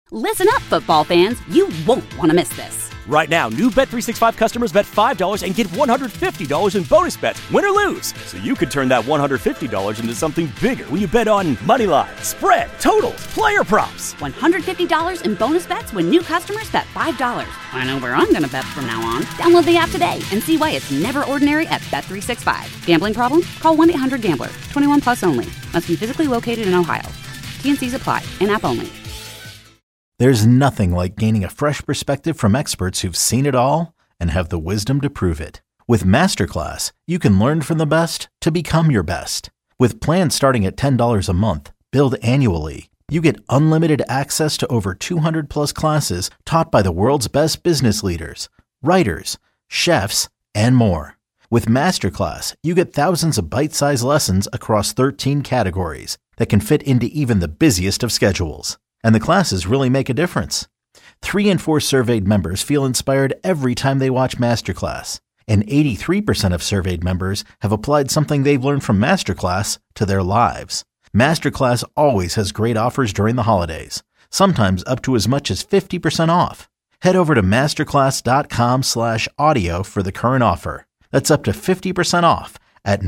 Listen up, football fans. You won't want to miss this. Right now, new Bet365 customers bet $5 and get $150 in bonus bets, win or lose. So you could turn that $150 into something bigger when you bet on money line, spread, totals, player props. $150 in bonus bets when new customers bet $5. I know where I'm going to bet from now on. Download the app today and see why it's never ordinary at Bet365. Gambling problem? Call 1-800-GAMBLER. 21 plus only. Must be physically located in Ohio. T&Cs apply. In-app only. There's nothing like gaining a fresh perspective from experts who've seen it all and have the wisdom to prove it. With Masterclass, you can learn from the best to become your best. With plans starting at $10 a month, billed annually, you get unlimited access to over 200 plus classes taught by the world's best business leaders, writers, chefs, and more. With Masterclass, you get thousands of bite-sized lessons across 13 categories that can fit into even the busiest of schedules. And the classes really make a difference. 3 in 4 surveyed members feel inspired every time they watch Masterclass. And 83% of surveyed members have applied something they've learned from Masterclass to their lives. Masterclass always has great offers during the holidays, sometimes up to as much as 50% off. Head over to masterclass.com/audio for the current offer. That's up to 50% off at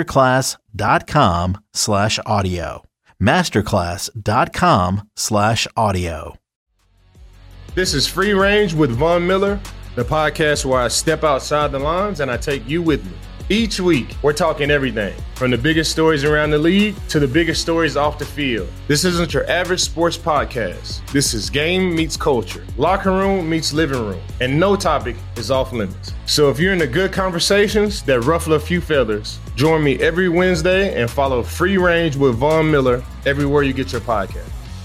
masterclass.com/audio. masterclass.com/audio. This is Free Range with Von Miller, the podcast where I step outside the lines and I take you with me. Each week, we're talking everything from the biggest stories around the league to the biggest stories off the field. This isn't your average sports podcast. This is game meets culture, locker room meets living room, and no topic is off limits. So if you're into good conversations that ruffle a few feathers, join me every Wednesday and follow Free Range with Von Miller everywhere you get your podcast.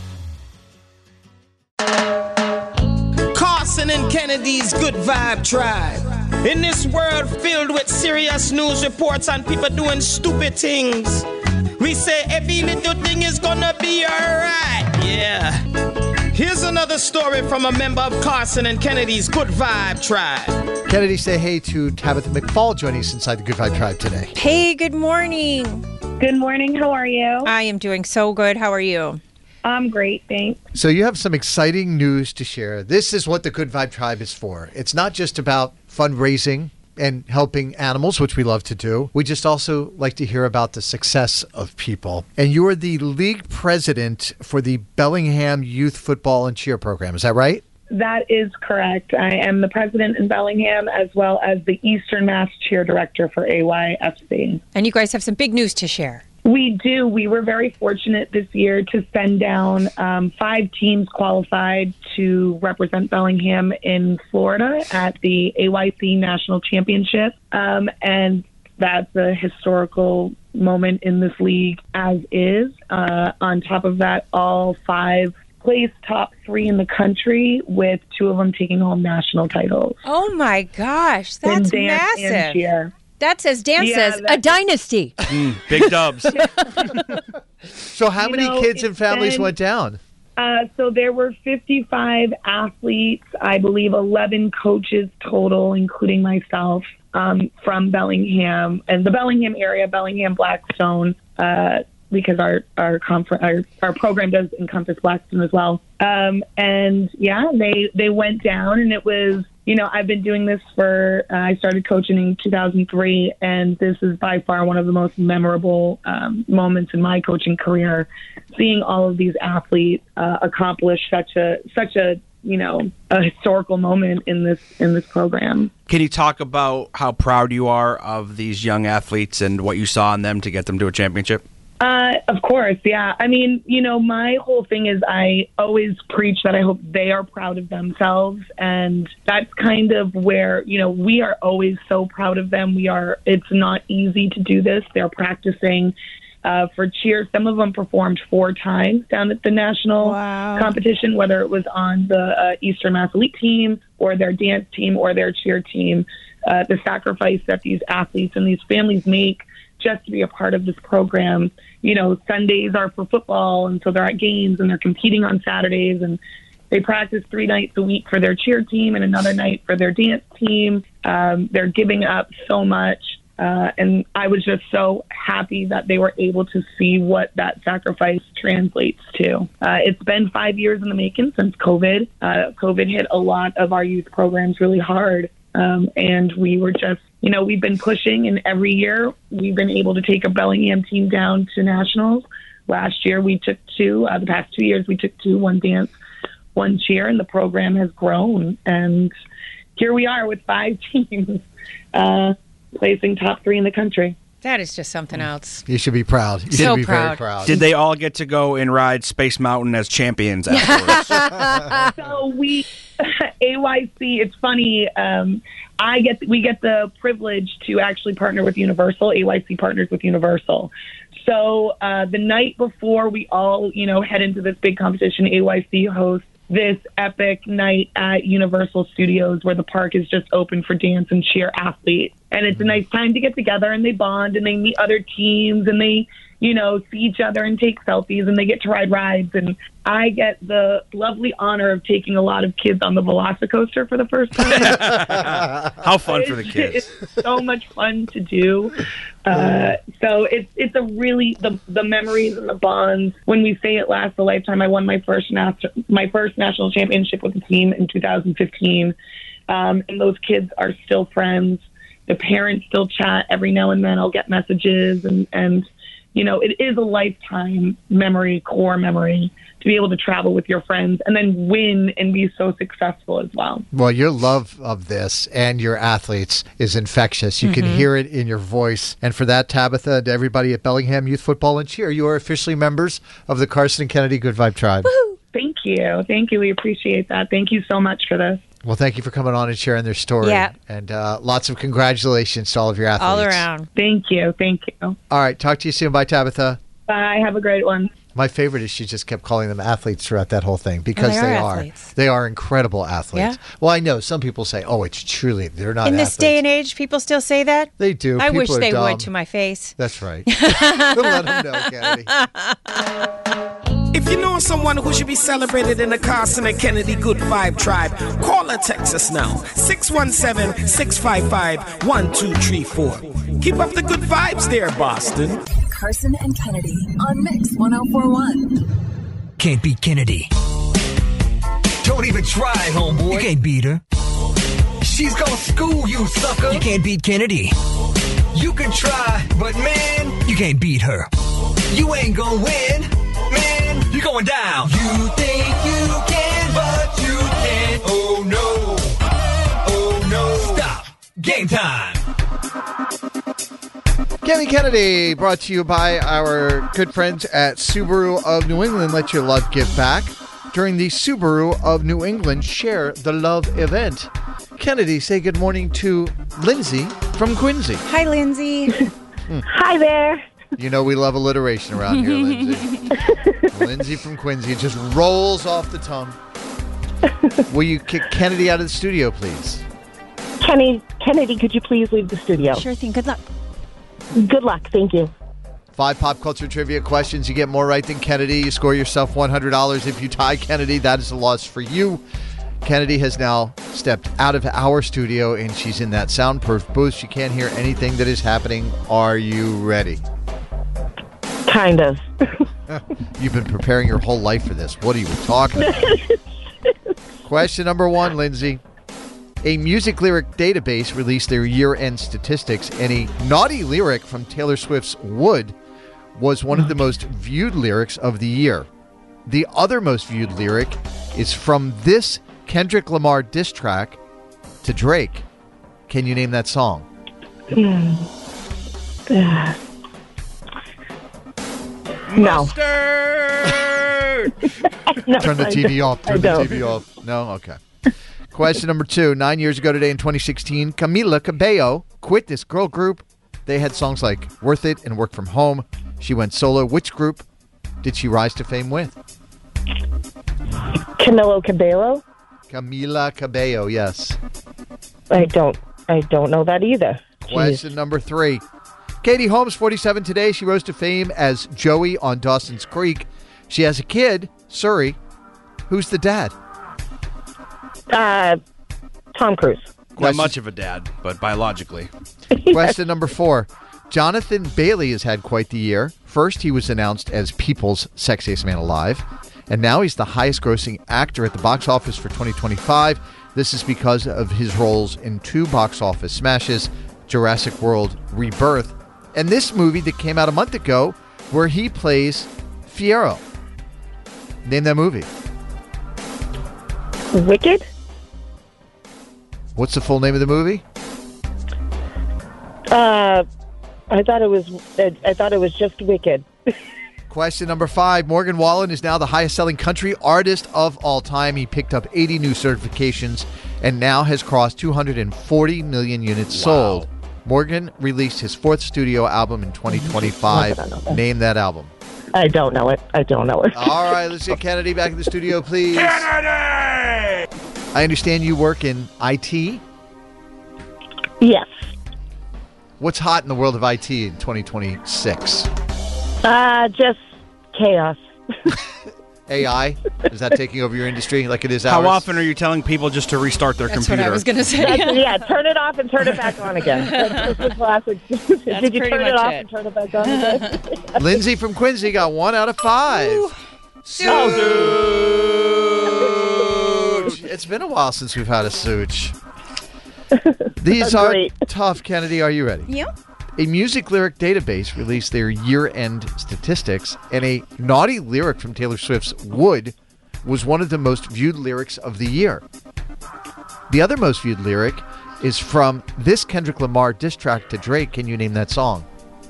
Carson and Kennedy's Good Vibe Tribe. In this world filled with serious news reports and people doing stupid things, we say every little thing is gonna be alright. Yeah. Here's another story from a member of Carson and Kennedy's Good Vibe Tribe. Kennedy, say hey to Tabitha McFall joining us inside the Good Vibe Tribe today. Hey, good morning. Good morning. How are you? I am doing so good. How are you? I'm great, thanks. So you have some exciting news to share. This is what the Good Vibe Tribe is for. It's not just about fundraising and helping animals, which we love to do. We just also like to hear about the success of people. And you are the league president for the Bellingham Youth Football and Cheer Program. Is that right? That is correct. I am the president in Bellingham as well as the Eastern Mass Cheer Director for AYFC. And you guys have some big news to share. We do. We were very fortunate this year to send down 5 teams qualified to represent Bellingham in Florida at the AYC National Championship. And that's a historical moment in this league as is. On top of that, all 5 placed top 3 in the country, with 2 of them taking home national titles. Oh, my gosh. That's massive. And cheer. That's, as Dan says, a dynasty. Big dubs. So how many kids and families went down? So there were 55 athletes, I believe 11 coaches total, including myself, from Bellingham and the Bellingham area, Bellingham, Blackstone, because our program does encompass Blackstone as well. And yeah, they went down, and it was, I've been doing this I started coaching in 2003, and this is by far one of the most memorable moments in my coaching career, seeing all of these athletes accomplish such a historical moment in this program. Can you talk about how proud you are of these young athletes and what you saw in them to get them to a championship? Of course, yeah. I mean, my whole thing is I always preach that I hope they are proud of themselves, and that's kind of where, we are always so proud of them. It's not easy to do this. They're practicing for cheer. Some of them performed 4 times down at the national competition, whether it was on the Eastern Mass Elite team or their dance team or their cheer team. The sacrifice that these athletes and these families make just to be a part of this program. Sundays are for football, and so they're at games and they're competing on Saturdays, and they practice 3 nights a week for their cheer team and another night for their dance team. They're giving up so much And I was just so happy that they were able to see what that sacrifice translates to. It's been 5 years in the making since COVID. COVID hit a lot of our youth programs really hard. And we were just, we've been pushing, and every year we've been able to take a Bellingham team down to nationals. Last year we took 2. The past 2 years we took 2, 1 dance, 1 cheer, and the program has grown. And here we are with 5 teams placing top 3 in the country. That is just something else. You should be proud. You So should be proud. very proud. Did they all get to go and ride Space Mountain as champions afterwards? So we, AYC, it's funny. We get the privilege to actually partner with Universal. AYC partners with Universal. So the night before we all, head into this big competition, AYC hosts this epic night at Universal Studios where the park is just open for dance and cheer athletes. And it's a nice time to get together, and they bond and they meet other teams, and they, see each other and take selfies, and they get to ride rides. And I get the lovely honor of taking a lot of kids on the Velocicoaster for the first time. How fun for the kids. It's so much fun to do. So it's a really, the memories and the bonds. When we say it lasts a lifetime, I won my first national championship with the team in 2015. And those kids are still friends. The parents still chat every now and then. I'll get messages, and it is a lifetime memory, core memory, to be able to travel with your friends and then win and be so successful as well. Well, your love of this and your athletes is infectious. You can hear it in your voice. And for that, Tabitha, and everybody at Bellingham Youth Football and Cheer, you are officially members of the Carson and Kennedy Good Vibe Tribe. Woo-hoo. Thank you. Thank you. We appreciate that. Thank you so much for this. Well, thank you for coming on and sharing their story. Yeah. And lots of congratulations to all of your athletes. All around. Thank you. Thank you. All right. Talk to you soon. Bye, Tabitha. Bye. Have a great one. My favorite is she just kept calling them athletes throughout that whole thing because Well, they are are. athletes. They are incredible athletes. Yeah. Well, I know some people say, oh, it's truly, they're not In athletes. this day and age, people still say that? They do. I People wish are they dumb. would to my face. That's right. Let them know, Kennedy. If you know someone who should be celebrated in the Carson and Kennedy Good Vibe Tribe, call or text us now. 617-655-1234. Keep up the good vibes there, Boston. Carson and Kennedy on Mix 104.1. Can't beat Kennedy. Don't even try, homeboy. You can't beat her. She's gonna school you, sucker. You can't beat Kennedy. You can try, but man, you can't beat her. You ain't gonna win, man. You're going down. You think you can, but you can't. Oh no. Oh no. Stop. Game time. Kenny Kennedy, brought to you by our good friends at Subaru of New England. Let your love give back during the Subaru of New England Share the Love event. Kennedy, say good morning to Lindsay from Quincy. Hi, Lindsay. Hi there. You know we love alliteration around here, Lindsay. Lindsay from Quincy. It just rolls off the tongue. Will you kick Kennedy out of the studio, please? Kennedy, could you please leave the studio? Sure thing. Good luck. Good luck. Thank you. 5 pop culture trivia questions. You get more right than Kennedy. You score yourself $100. If you tie Kennedy, that is a loss for you. Kennedy has now stepped out of our studio, and she's in that soundproof booth. She can't hear anything that is happening. Are you ready? Kind of. You've been preparing your whole life for this. What are you talking about? Question number 1, Lindsay. A music lyric database released their year-end statistics, and a naughty lyric from Taylor Swift's Wood was one of the most viewed lyrics of the year. The other most viewed lyric is from this Kendrick Lamar diss track to Drake. Can you name that song? No. No, Turn the TV off. I Turn the don't. TV off. No? Okay. Question number 2. 9 years ago today in 2016, Camila Cabello quit this girl group. They had songs like Worth It and Work From Home. She went solo. Which group did she rise to fame with? Camila Cabello? Camila Cabello, yes. I don't know that either. Question number 3. Katie Holmes, 47 today. She rose to fame as Joey on Dawson's Creek. She has a kid, Suri. Who's the dad? Tom Cruise. Not much of a dad, but biologically. Question number 4. Jonathan Bailey has had quite the year. First, he was announced as People's Sexiest Man Alive, and now he's the highest-grossing actor at the box office for 2025. This is because of his roles in 2 box office smashes, Jurassic World Rebirth, and this movie that came out a month ago where he plays Fiyero. Name that movie. Wicked? What's the full name of the movie? I thought it was just Wicked. Question number 5. Morgan Wallen is now the highest-selling country artist of all time. He picked up 80 new certifications and now has crossed 240 million units sold. Morgan released his 4th studio album in 2025. Name that album. I don't know it. All right, let's get Kennedy back in the studio, please. Kennedy! I understand you work in IT? Yes. What's hot in the world of IT in 2026? Just chaos. AI? Is that taking over your industry like it is ours? How often are you telling people just to restart their computer? That's what I was going to say. Yeah, turn it off and turn it back on again. That's the classic. Did you turn it off and turn it back on again? Lindsay from Quincy got 1 out of 5. Sooch! It's been a while since we've had a Sooch. These are tough. Kennedy, are you ready? Yep. A music lyric database released their year-end statistics, and a naughty lyric from Taylor Swift's Would was one of the most viewed lyrics of the year. The other most viewed lyric is from this Kendrick Lamar diss track to Drake. Can you name that song?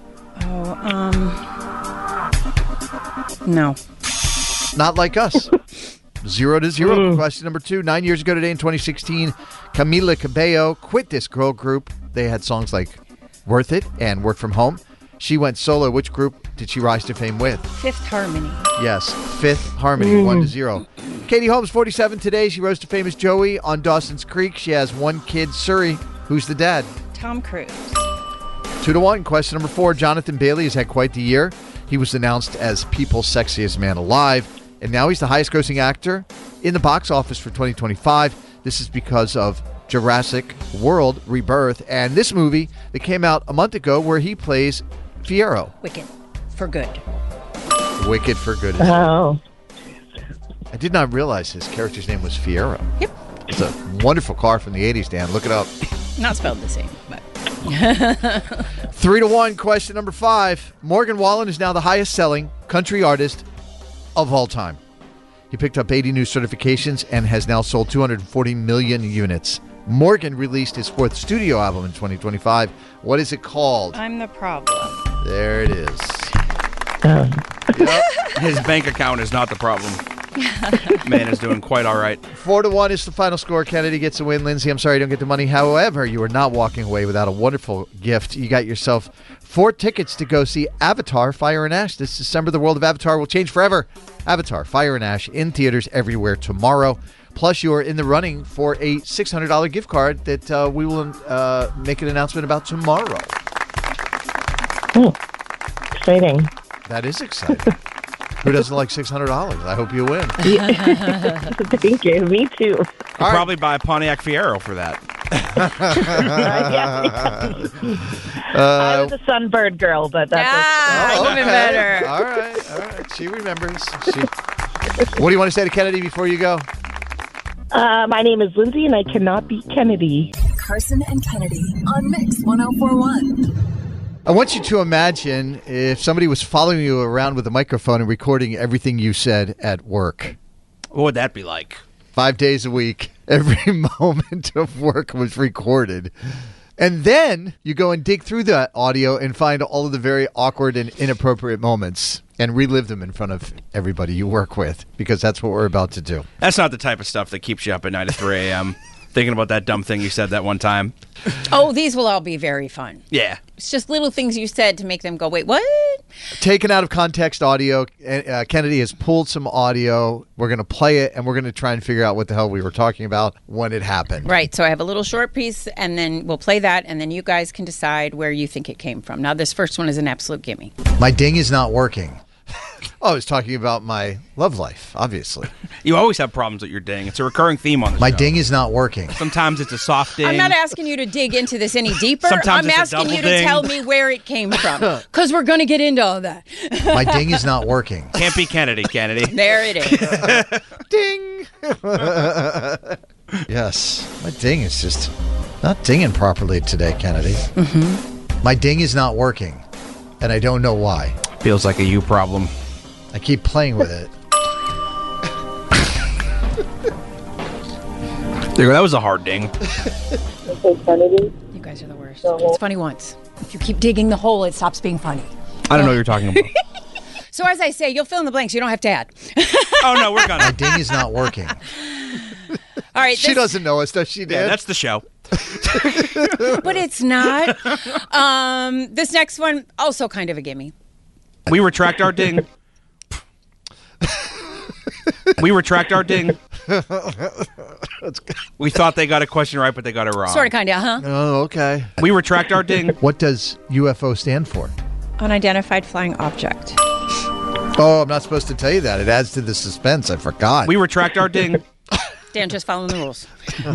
No. Not Like Us. 0-0. Question number 2. 9 years ago today in 2016, Camila Cabello quit this girl group. They had songs like Worth It and Work From Home. She went solo. Which group did she rise to fame with? Fifth Harmony. Yes, Fifth Harmony, 1-0. Katie Holmes, 47 today. She rose to fame as Joey on Dawson's Creek. She has 1 kid, Suri. Who's the dad? Tom Cruise. 2-1. Question number 4. Jonathan Bailey has had quite the year. He was announced as People's Sexiest Man Alive, and now he's the highest-grossing actor in the box office for 2025. This is because of Jurassic World Rebirth, and this movie that came out a month ago where he plays Fiyero. Wicked. For good. Wicked for good. Oh. I did not realize his character's name was Fiyero. Yep. It's a wonderful car from the 80s, Dan. Look it up. Not spelled the same, but... 3-1. Question number 5. Morgan Wallen is now the highest-selling country artist of all time. He picked up 80 new certifications and has now sold 240 million units. Morgan released his 4th studio album in 2025. What is it called? I'm the Problem. There it is. His bank account is not the problem. Man is doing quite all right. 4-1 is the final score. Kennedy gets a win. Lindsay, I'm sorry you don't get the money. However, you are not walking away without a wonderful gift. You got yourself 4 tickets to go see Avatar: Fire and Ash this December. The world of Avatar will change forever. Avatar: Fire and Ash in theaters everywhere tomorrow. Plus, you are in the running for a $600 gift card that we will make an announcement about tomorrow. Exciting. That is exciting. Who doesn't like $600? I hope you win. Thank you. Me too. You'll probably buy a Pontiac Fiero for that. I was a Sunbird girl, but that's even better. All right. She remembers. What do you want to say to Kennedy before you go? My name is Lindsay, and I cannot beat Kennedy. Carson and Kennedy on Mix 1041. I want you to imagine if somebody was following you around with a microphone and recording everything you said at work. What would that be like? 5 days a week, every moment of work was recorded. And then you go and dig through that audio and find all of the very awkward and inappropriate moments and relive them in front of everybody you work with, because that's what we're about to do. That's not the type of stuff that keeps you up at night at 3 a.m. thinking about that dumb thing you said that one time. Oh, these will all be very fun. Yeah. It's just little things you said to make them go, wait, what? Taken out of context audio. Kennedy has pulled some audio. We're going to play it, and we're going to try and figure out what the hell we were talking about when it happened. Right. So I have a little short piece, and then we'll play that, and then you guys can decide where you think it came from. Now, this first one is an absolute gimme. My ding is not working. Oh, I was talking about my love life, obviously. You always have problems with your ding. It's a recurring theme on the My show. ding is not working. Sometimes it's a soft ding. I'm not asking you to dig into this any deeper. Sometimes I'm it's a asking you double to ding. tell me where it came from. Because we're going to get into all that. My ding is not working. Can't be Kennedy. There it is. Ding! Yes, my ding is just not dinging properly today, Kennedy. Mm-hmm. My ding is not working, and I don't know why. Feels like a you problem. I keep playing with it. There, that was a hard ding. You guys are the worst. It's funny once. If you keep digging the hole, it stops being funny. I don't know what you're talking about. So as I say, you'll fill in the blanks. You don't have to add. Oh, no, we're gonna. My ding is not working. All right. She doesn't know us, does she, Dan? Yeah, that's the show. But it's not. This next one, also kind of a gimme. We retract our ding. We retract our ding. We thought they got a question right, but they got it wrong. Sort of, kind of, huh? Oh, okay. We retract our ding. What does UFO stand for? Unidentified flying object. Oh, I'm not supposed to tell you that. It adds to the suspense. I forgot. We retract our ding. Dan, just following the rules.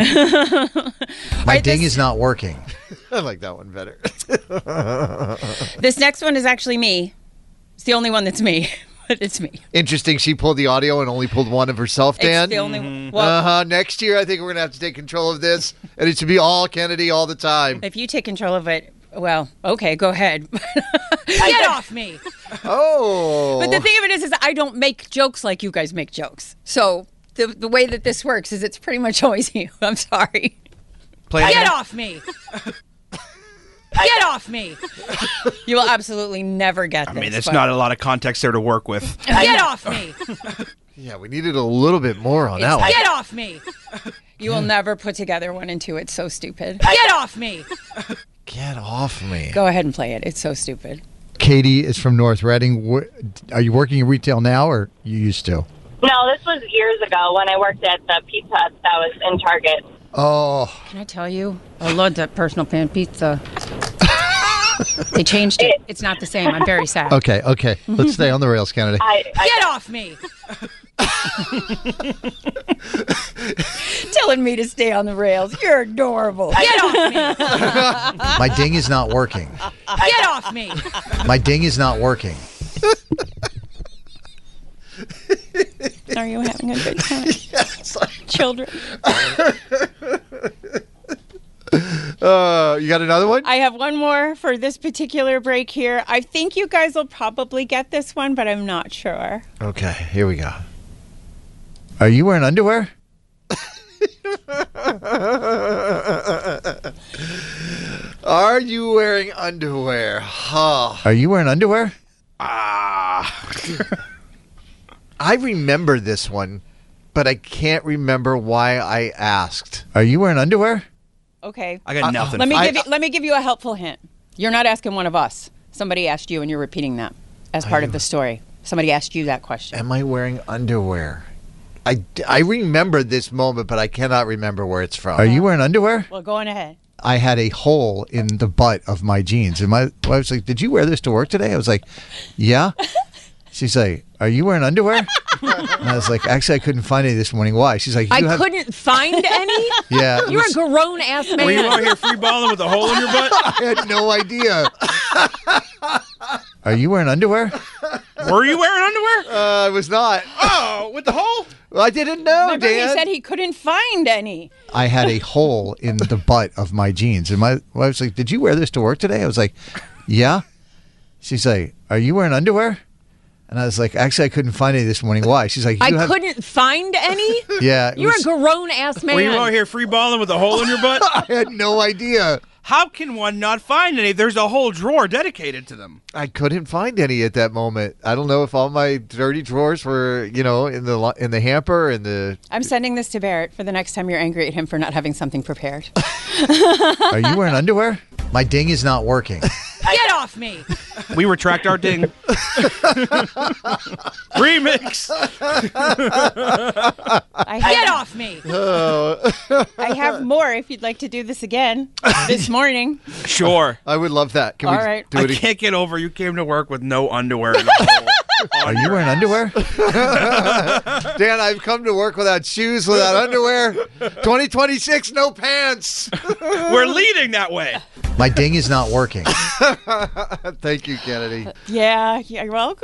My ding is not working. I like that one better. This next one is actually me. It's the only one that's me. But it's me. Interesting. She pulled the audio and only pulled one of herself, Dan. It's the only one. Well, Next year, I think we're going to have to take control of this. And it should be all Kennedy all the time. if you take control of it, well, okay, go ahead. Get off me. Oh. But the thing of it is I don't make jokes like you guys make jokes. So the way that this works is it's pretty much always you. I'm sorry. Get off me. Get off me. You will absolutely never get this. I mean, there's not a lot of context there to work with. Get off me. Yeah, we needed a little bit more on that one. Get off me. You will never put together 1 and 2. It's so stupid. Get off me. Get off me. Go ahead and play it. It's so stupid. Katie is from North Reading. Are you working in retail now, or you used to? No, this was years ago when I worked at the Pizza Hut that was in Target. Oh. Can I tell you? I love that personal pan pizza. They changed it. It's not the same. I'm very sad. Okay. Let's stay on the rails, Kennedy. Get off me. Telling me to stay on the rails. You're adorable. Get off me. My ding is not working. Get off me. My ding is not working. Are you having a good time? Yes. Children. You got another one? I have one more for this particular break here. I think you guys will probably get this one, but I'm not sure. Okay, here we go. Are you wearing underwear? Are you wearing underwear? Are you wearing underwear? I remember this one, but I can't remember why I asked. Are you wearing underwear? Okay. I got nothing. Let me give you a helpful hint. You're not asking one of us. Somebody asked you, and you're repeating that as part of the story. Somebody asked you that question. Am I wearing underwear? I remember this moment, but I cannot remember where it's from. Are you wearing underwear? Well, go on ahead. I had a hole in the butt of my jeans. And my wife was like, did you wear this to work today? I was like, yeah. She's like, are you wearing underwear? And I was like, actually, I couldn't find any this morning. Why? She's like, couldn't find any? Yeah. You're a grown-ass man. Were you out here free balling with a hole in your butt? I had no idea. Are you wearing underwear? Were you wearing underwear? I was not. Oh, with the hole? Well, I didn't know, Remember, Dan. he said he couldn't find any. I had a hole in the butt of my jeans. And my wife was like, did you wear this to work today? I was like, yeah. She's like, are you wearing underwear? And I was like, actually, I couldn't find any this morning. Why? She's like, couldn't find any? Yeah. You're a grown-ass man. Were you out here free balling with a hole in your butt? I had no idea. How can one not find any? There's a whole drawer dedicated to them. I couldn't find any at that moment. I don't know if all my dirty drawers were, in the hamper and the. I'm sending this to Barrett for the next time you're angry at him for not having something prepared. Are you wearing underwear? My ding is not working. Get off me. We retract our ding. Remix. Get off me. I have more if you'd like to do this again this morning. Sure. I would love that. Can All we right. do I it? can't get over you came to work with no underwear in the hole. Are you wearing underwear? Dan, I've come to work without shoes, without underwear. 2026, no pants. We're leading that way. My ding is not working. Thank you, Kennedy. Yeah, you're welcome.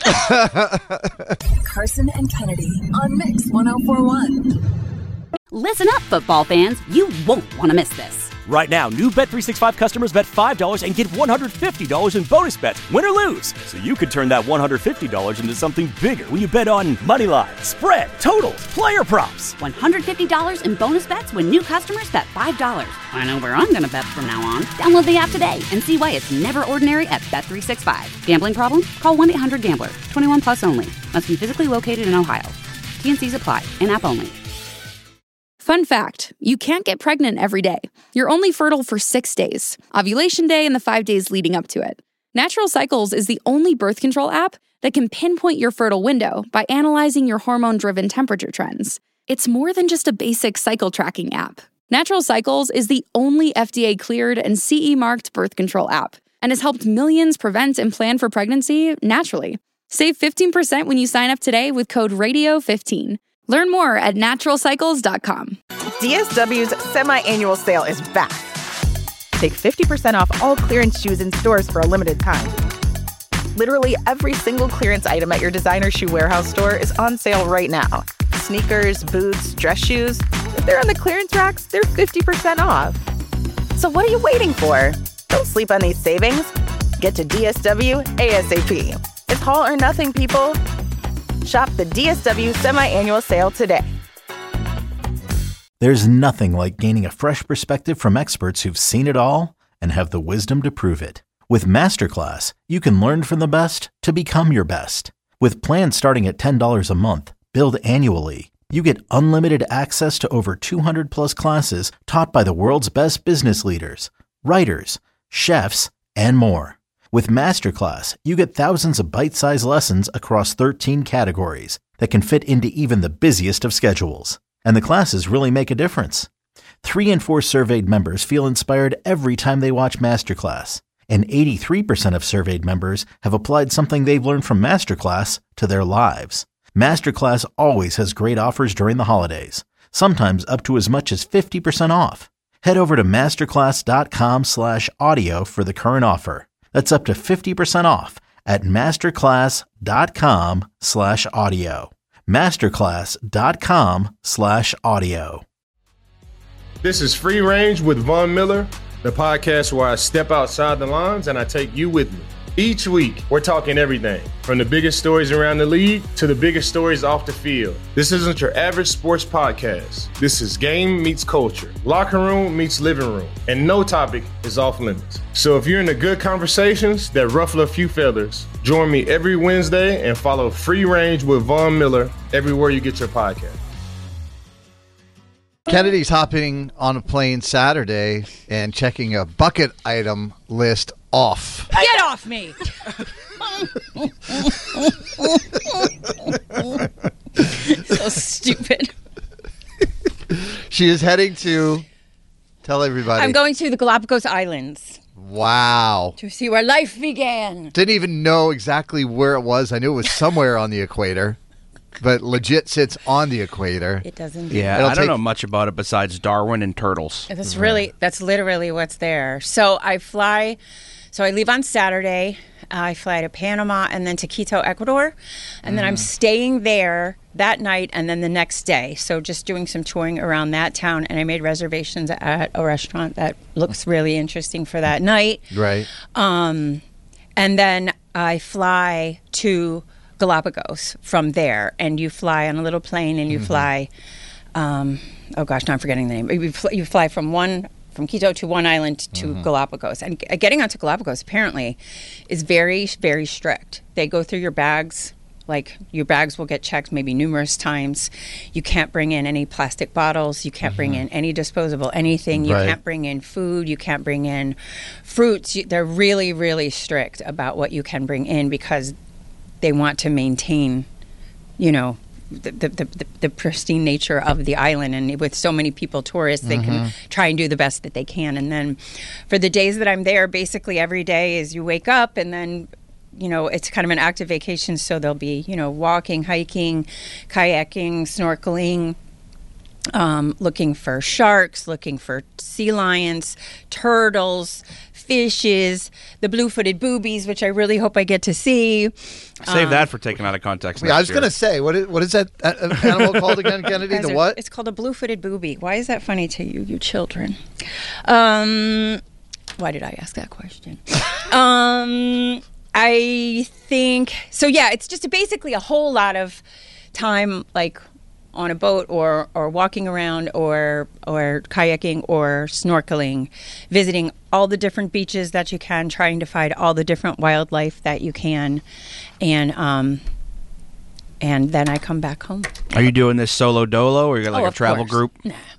Carson and Kennedy on Mix 104.1. Listen up, football fans. You won't want to miss this. Right now, new Bet365 customers bet $5 and get $150 in bonus bets, win or lose. So you could turn that $150 into something bigger when you bet on moneyline, spread, totals, player props. $150 in bonus bets when new customers bet $5. I know where I'm going to bet from now on. Download the app today and see why it's never ordinary at Bet365. Gambling problem? Call 1-800-GAMBLER. 21 plus only. Must be physically located in Ohio. T&Cs apply. In-app only. Fun fact, you can't get pregnant every day. You're only fertile for 6 days, ovulation day and the 5 days leading up to it. Natural Cycles is the only birth control app that can pinpoint your fertile window by analyzing your hormone-driven temperature trends. It's more than just a basic cycle tracking app. Natural Cycles is the only FDA-cleared and CE-marked birth control app and has helped millions prevent and plan for pregnancy naturally. Save 15% when you sign up today with code RADIO15. Learn more at naturalcycles.com. DSW's semi-annual sale is back. Take 50% off all clearance shoes in stores for a limited time. Literally every single clearance item at your designer shoe warehouse store is on sale right now. Sneakers, boots, dress shoes. If they're on the clearance racks, they're 50% off. So what are you waiting for? Don't sleep on these savings. Get to DSW ASAP. It's haul or nothing, people. Shop the DSW semi-annual sale today. There's nothing like gaining a fresh perspective from experts who've seen it all and have the wisdom to prove it. With Masterclass, you can learn from the best to become your best. With plans starting at $10 a month, billed annually, you get unlimited access to over 200 plus classes taught by the world's best business leaders, writers, chefs, and more. With Masterclass, you get thousands of bite-sized lessons across 13 categories that can fit into even the busiest of schedules. And the classes really make a difference. 3 in 4 surveyed members feel inspired every time they watch Masterclass. And 83% of surveyed members have applied something they've learned from Masterclass to their lives. Masterclass always has great offers during the holidays, sometimes up to as much as 50% off. Head over to masterclass.com/audio for the current offer. That's up to 50% off at masterclass.com/audio. masterclass.com/audio. This is Free Range with Von Miller, the podcast where I step outside the lines and I take you with me. Each week, we're talking everything from the biggest stories around the league to the biggest stories off the field. This isn't your average sports podcast. This is game meets culture, locker room meets living room, and no topic is off limits. So if you're into good conversations that ruffle a few feathers, join me every Wednesday and follow Free Range with Von Miller everywhere you get your podcast. Kennedy's hopping on a plane Saturday and checking a bucket item list off. Get off me! So stupid. She is heading to, tell everybody. I'm going to the Galapagos Islands. Wow. To see where life began. Didn't even know exactly where it was. I knew it was somewhere on the equator, but legit sits on the equator. It doesn't. Yeah, I don't know much about it besides Darwin and turtles. That's literally what's there. So I leave on Saturday. I fly to Panama and then to Quito, Ecuador. And then I'm staying there that night and then the next day. So just doing some touring around that town. And I made reservations at a restaurant that looks really interesting for that night. Right. And then I fly to Galapagos from there. And you fly on a little plane and you fly, now I'm forgetting the name. You fly from Quito to one island to Galapagos. And getting onto Galapagos apparently is very, very strict. They go through your bags. Like, your bags will get checked maybe numerous times. You can't bring in any plastic bottles. You can't bring in any disposable anything. You can't bring in food. You can't bring in fruits. They're really, really strict about what you can bring in because they want to maintain, the pristine nature of the island. And with so many people, tourists, they can try and do the best that they can. And then for the days that I'm there, basically every day is you wake up and then it's kind of an active vacation, so there'll be, walking, hiking, kayaking, snorkeling, looking for sharks, looking for sea lions, turtles, fishes, the blue-footed boobies, which I really hope I get to see. Save that for taking out of context. Yeah, I was going to say, what is that animal called again, Kennedy? The what? It's called a blue-footed booby. Why is that funny to you, you children? Why did I ask that question? I think so. Yeah, it's just basically a whole lot of time, like on a boat or walking around or kayaking or snorkeling, visiting all the different beaches that you can, trying to find all the different wildlife that you can, and then I come back home. Are you doing this solo dolo, or you're like a travel group?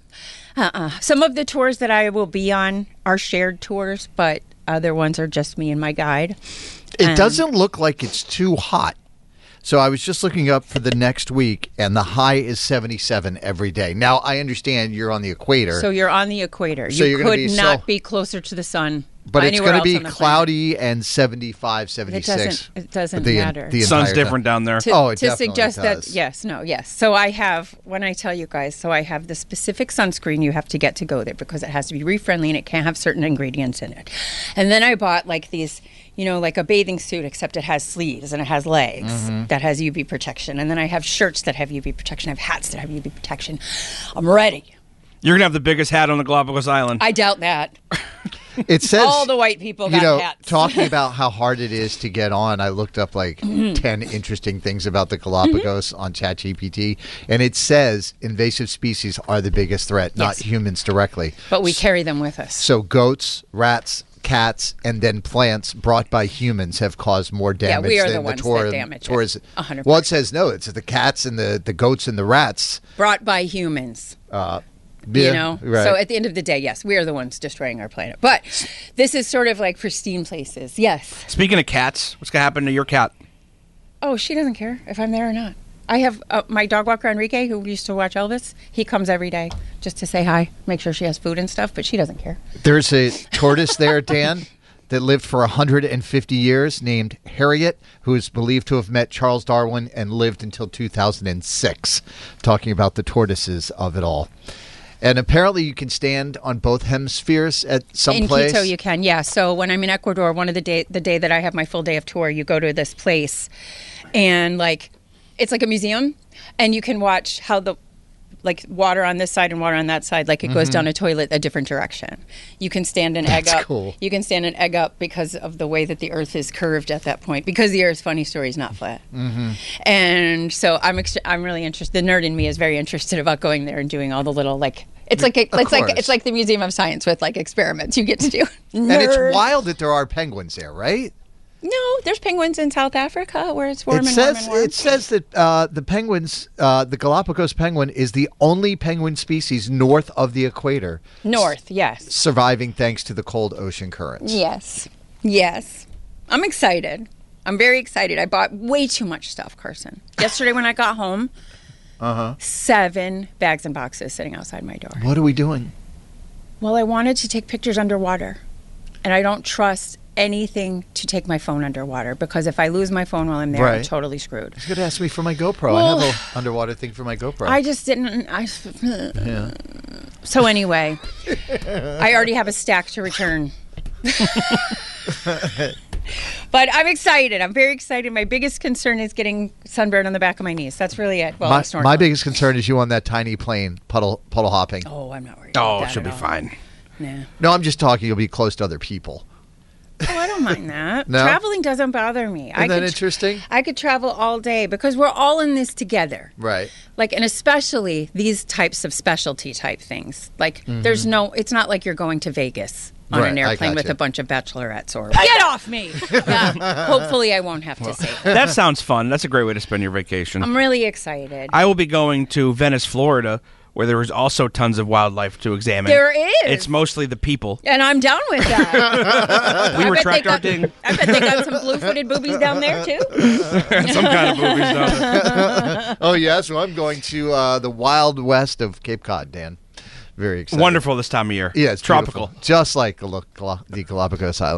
Nah. Some of the tours that I will be on are shared tours, but other ones are just me and my guide. It doesn't look like it's too hot. So I was just looking up for the next week, and the high is 77 every day. Now, I understand you're on the equator. So you're on the equator. So you could not be closer to the sun. But it's going to be cloudy and 75, 76. It doesn't matter. The sun's different down there. It to suggest does. Yes. So I have, when I tell you guys, I have the specific sunscreen you have to get to go there because it has to be reef friendly and it can't have certain ingredients in it. And then I bought like these, like a bathing suit, except it has sleeves and it has legs that has UV protection. And then I have shirts that have UV protection. I have hats that have UV protection. I'm ready. You're going to have the biggest hat on the Galapagos Island. I doubt that. It says all the white people got hats. Talking about how hard it is to get on, I looked up like 10 interesting things about the Galapagos on ChatGPT, and it says invasive species are the biggest threat, not humans directly. But we carry them with us. So goats, rats, cats, and then plants brought by humans have caused more damage we are than the ones that damage it. 100%. Well, it says no. It's the cats and the goats and the rats. Brought by humans. Right. So at the end of the day, yes, we are the ones destroying our planet. But this is sort of like pristine places. Yes. Speaking of cats, what's going to happen to your cat? Oh, she doesn't care if I'm there or not. I have my dog walker, Enrique, who used to watch Elvis. He comes every day just to say hi, make sure she has food and stuff, but she doesn't care. There's a tortoise there, Dan, that lived for 150 years named Harriet, who is believed to have met Charles Darwin and lived until 2006, talking about the tortoises of it all. And apparently you can stand on both hemispheres at some place. In Quito you can, yeah. So when I'm in Ecuador, the day that I have my full day of tour, you go to this place and it's like a museum and you can watch how the water on this side and water on that side, it goes down a toilet a different direction. You can stand an egg up. Cool. You can stand an egg up because of the way that the earth is curved at that point, because the earth, funny story, is not flat. And so I'm really interested. The nerd in me is very interested about going there and doing all the little it's like the Museum of Science with experiments you get to do. And it's wild that there are penguins there, right? No, there's penguins in South Africa where it's warm and warm and warm. It says that the penguins, the Galapagos penguin, is the only penguin species north of the equator. North, yes. Surviving thanks to the cold ocean currents. Yes. I'm excited. I'm very excited. I bought way too much stuff, Carson. Yesterday when I got home, 7 bags and boxes sitting outside my door. What are we doing? Well, I wanted to take pictures underwater, and I don't trust anything to take my phone underwater, because if I lose my phone while I'm there, I'm totally screwed. He's going to ask me for my GoPro. I have an underwater thing for my GoPro. I just didn't. So anyway, I already have a stack to return. But I'm excited. I'm very excited. My biggest concern is getting sunburned on the back of my knees. That's really it. Well, my biggest concern is you on that tiny plane puddle hopping. Oh, I'm not worried about that. She'll be fine. Nah. No, I'm just talking. You'll be close to other people. Oh, I don't mind that. No? Traveling doesn't bother me. Isn't that interesting? I could travel all day because we're all in this together. Right. And especially these types of specialty type things. There's it's not like you're going to Vegas on an airplane with a bunch of bachelorettes or get off me. Yeah, hopefully I won't have to say that. That sounds fun. That's a great way to spend your vacation. I'm really excited. I will be going to Venice, Florida, where there is also tons of wildlife to examine. There is. It's mostly the people. And I'm down with that. We retract our ding. I bet they got some blue-footed boobies down there, too. Some kind of boobies down there. Oh, yeah. So I'm going to the wild west of Cape Cod, Dan. Very excited. Wonderful this time of year. Yeah, it's tropical. Beautiful. Just like the Galapagos Islands.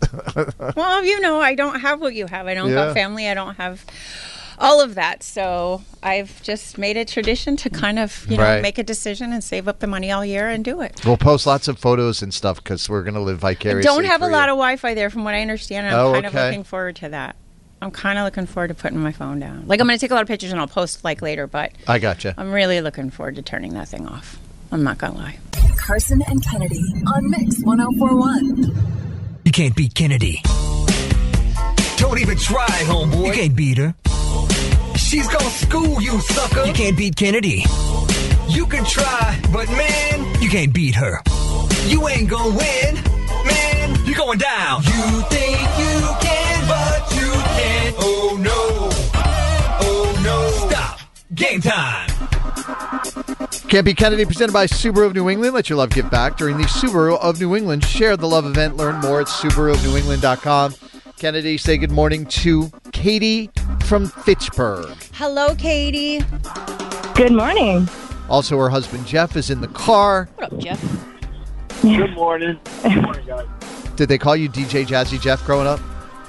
Well, I don't have what you have. I don't got family. I don't have all of that. So I've just made a tradition to kind of, make a decision and save up the money all year and do it. We'll post lots of photos and stuff because we're going to live vicariously. I don't have a lot of Wi-Fi there from what I understand. I'm kind of looking forward to that. I'm kind of looking forward to putting my phone down. Like, I'm going to take a lot of pictures and I'll post later, but I gotcha. I'm really looking forward to turning that thing off. I'm not going to lie. Carson and Kennedy on Mix 104.1. You can't beat Kennedy. Don't even try, homeboy. You can't beat her. She's gonna school you, sucker. You can't beat Kennedy. You can try, but man, you can't beat her. You ain't gonna win, man. You're going down. You think you can, but you can't. Oh no. Oh no. Stop. Game time. Can't Beat Kennedy, presented by Subaru of New England. Let your love give back during the Subaru of New England Share the Love event. Learn more at SubaruofNewEngland.com. Kennedy, say good morning to Katie from Fitchburg. Hello, Katie. Good morning. Also, her husband Jeff is in the car. What up, Jeff? Good morning. Good morning, guys. Did they call you DJ Jazzy Jeff growing up?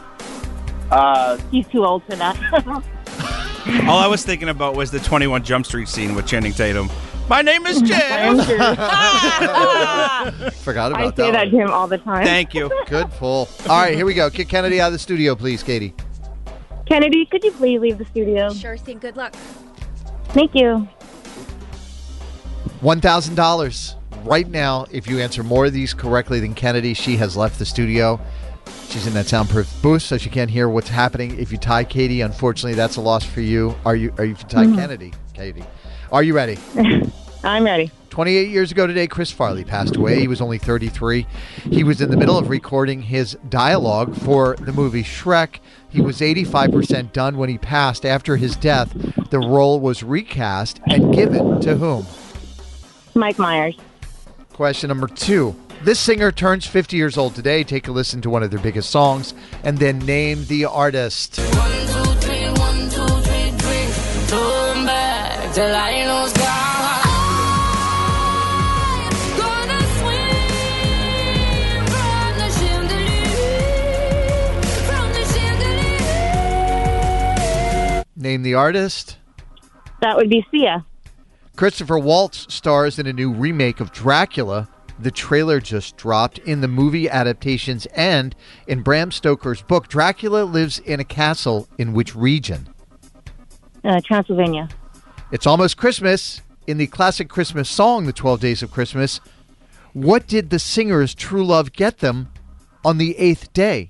He's too old for that. All I was thinking about was the 21 Jump Street scene with Channing Tatum. My name is Jeff. Forgot about that. I say that to him all the time. Thank you. Good pull. All right, here we go. Kick Kennedy out of the studio, please, Katie. Kennedy, could you please leave the studio? Sure thing. Good luck. Thank you. $1,000 right now. If you answer more of these correctly than Kennedy, she has left the studio. She's in that soundproof booth, so she can't hear what's happening. If you tie Katie, unfortunately, that's a loss for you. Are you tie Kennedy, Katie? Are you ready? I'm ready. 28 years ago today, Chris Farley passed away. He was only 33. He was in the middle of recording his dialogue for the movie Shrek. He was 85% done when he passed. After his death, the role was recast and given to whom? Mike Myers. Question number 2. This singer turns 50 years old today. Take a listen to one of their biggest songs and then name the artist. 1, 2, 3, 1, 2, 3, drink. Turn back till I lose God. Gonna swim from the chandelier. Name the artist. That would be Sia. Christopher Waltz stars in a new remake of Dracula. The trailer just dropped. In the movie adaptations and in Bram Stoker's book, Dracula lives in a castle in which region? Transylvania. It's almost Christmas. In the classic Christmas song, The 12 Days of Christmas, what did the singer's true love get them on the 8th day?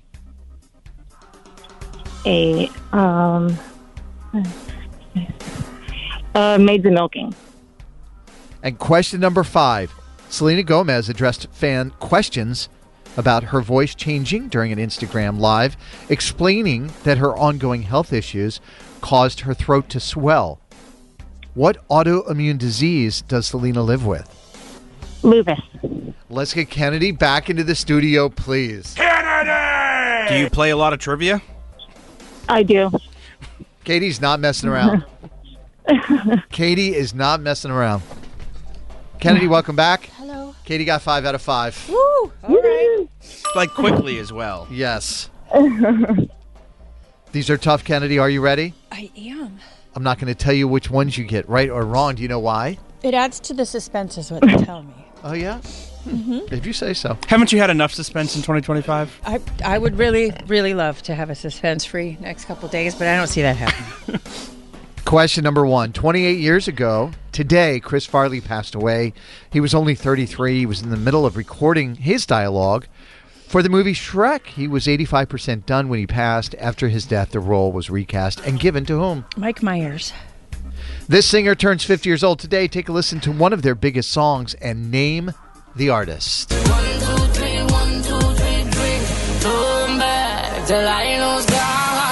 Maids of Milking. And question number 5. Selena Gomez addressed fan questions about her voice changing during an Instagram Live, explaining that her ongoing health issues caused her throat to swell. What autoimmune disease does Selena live with? Lupus. Let's get Kennedy back into the studio, please. Kennedy! Do you play a lot of trivia? I do. Katie's not messing around. Katie is not messing around. Kennedy, welcome back. Hello. Katie got 5 out of 5. Woo! All right. Like quickly as well. Yes. These are tough, Kennedy. Are you ready? I am. I'm not going to tell you which ones you get right or wrong. Do you know why? It adds to the suspense is what they tell me. Oh, yeah? Mm-hmm. If you say so. Haven't you had enough suspense in 2025? I would really, really love to have a suspense-free next couple days, but I don't see that happening. Question number 1. 28 years ago, today, Chris Farley passed away. He was only 33. He was in the middle of recording his dialogue for the movie Shrek. He was 85% done when he passed. After his death, the role was recast and given to whom? Mike Myers. This singer turns 50 years old today. Take a listen to one of their biggest songs and name the artist. 1, 2, 3, 1, 2, 3, drink. Turn back till I lose God.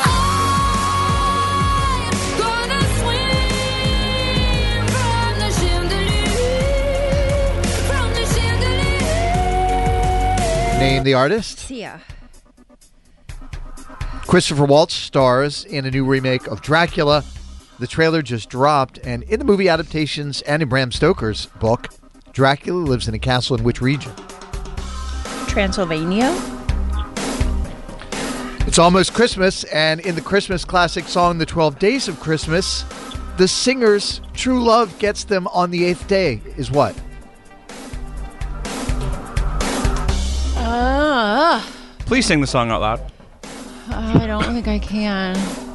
Name the artist. Sia. Christopher Waltz stars in a new remake of Dracula. The trailer just dropped, and in the movie adaptations and in Bram Stoker's book, Dracula lives in a castle in which region? Transylvania. It's almost Christmas, and in the Christmas classic song, The 12 Days of Christmas, the singer's true love gets them on the 8th day is what? Please sing the song out loud. I don't think I can.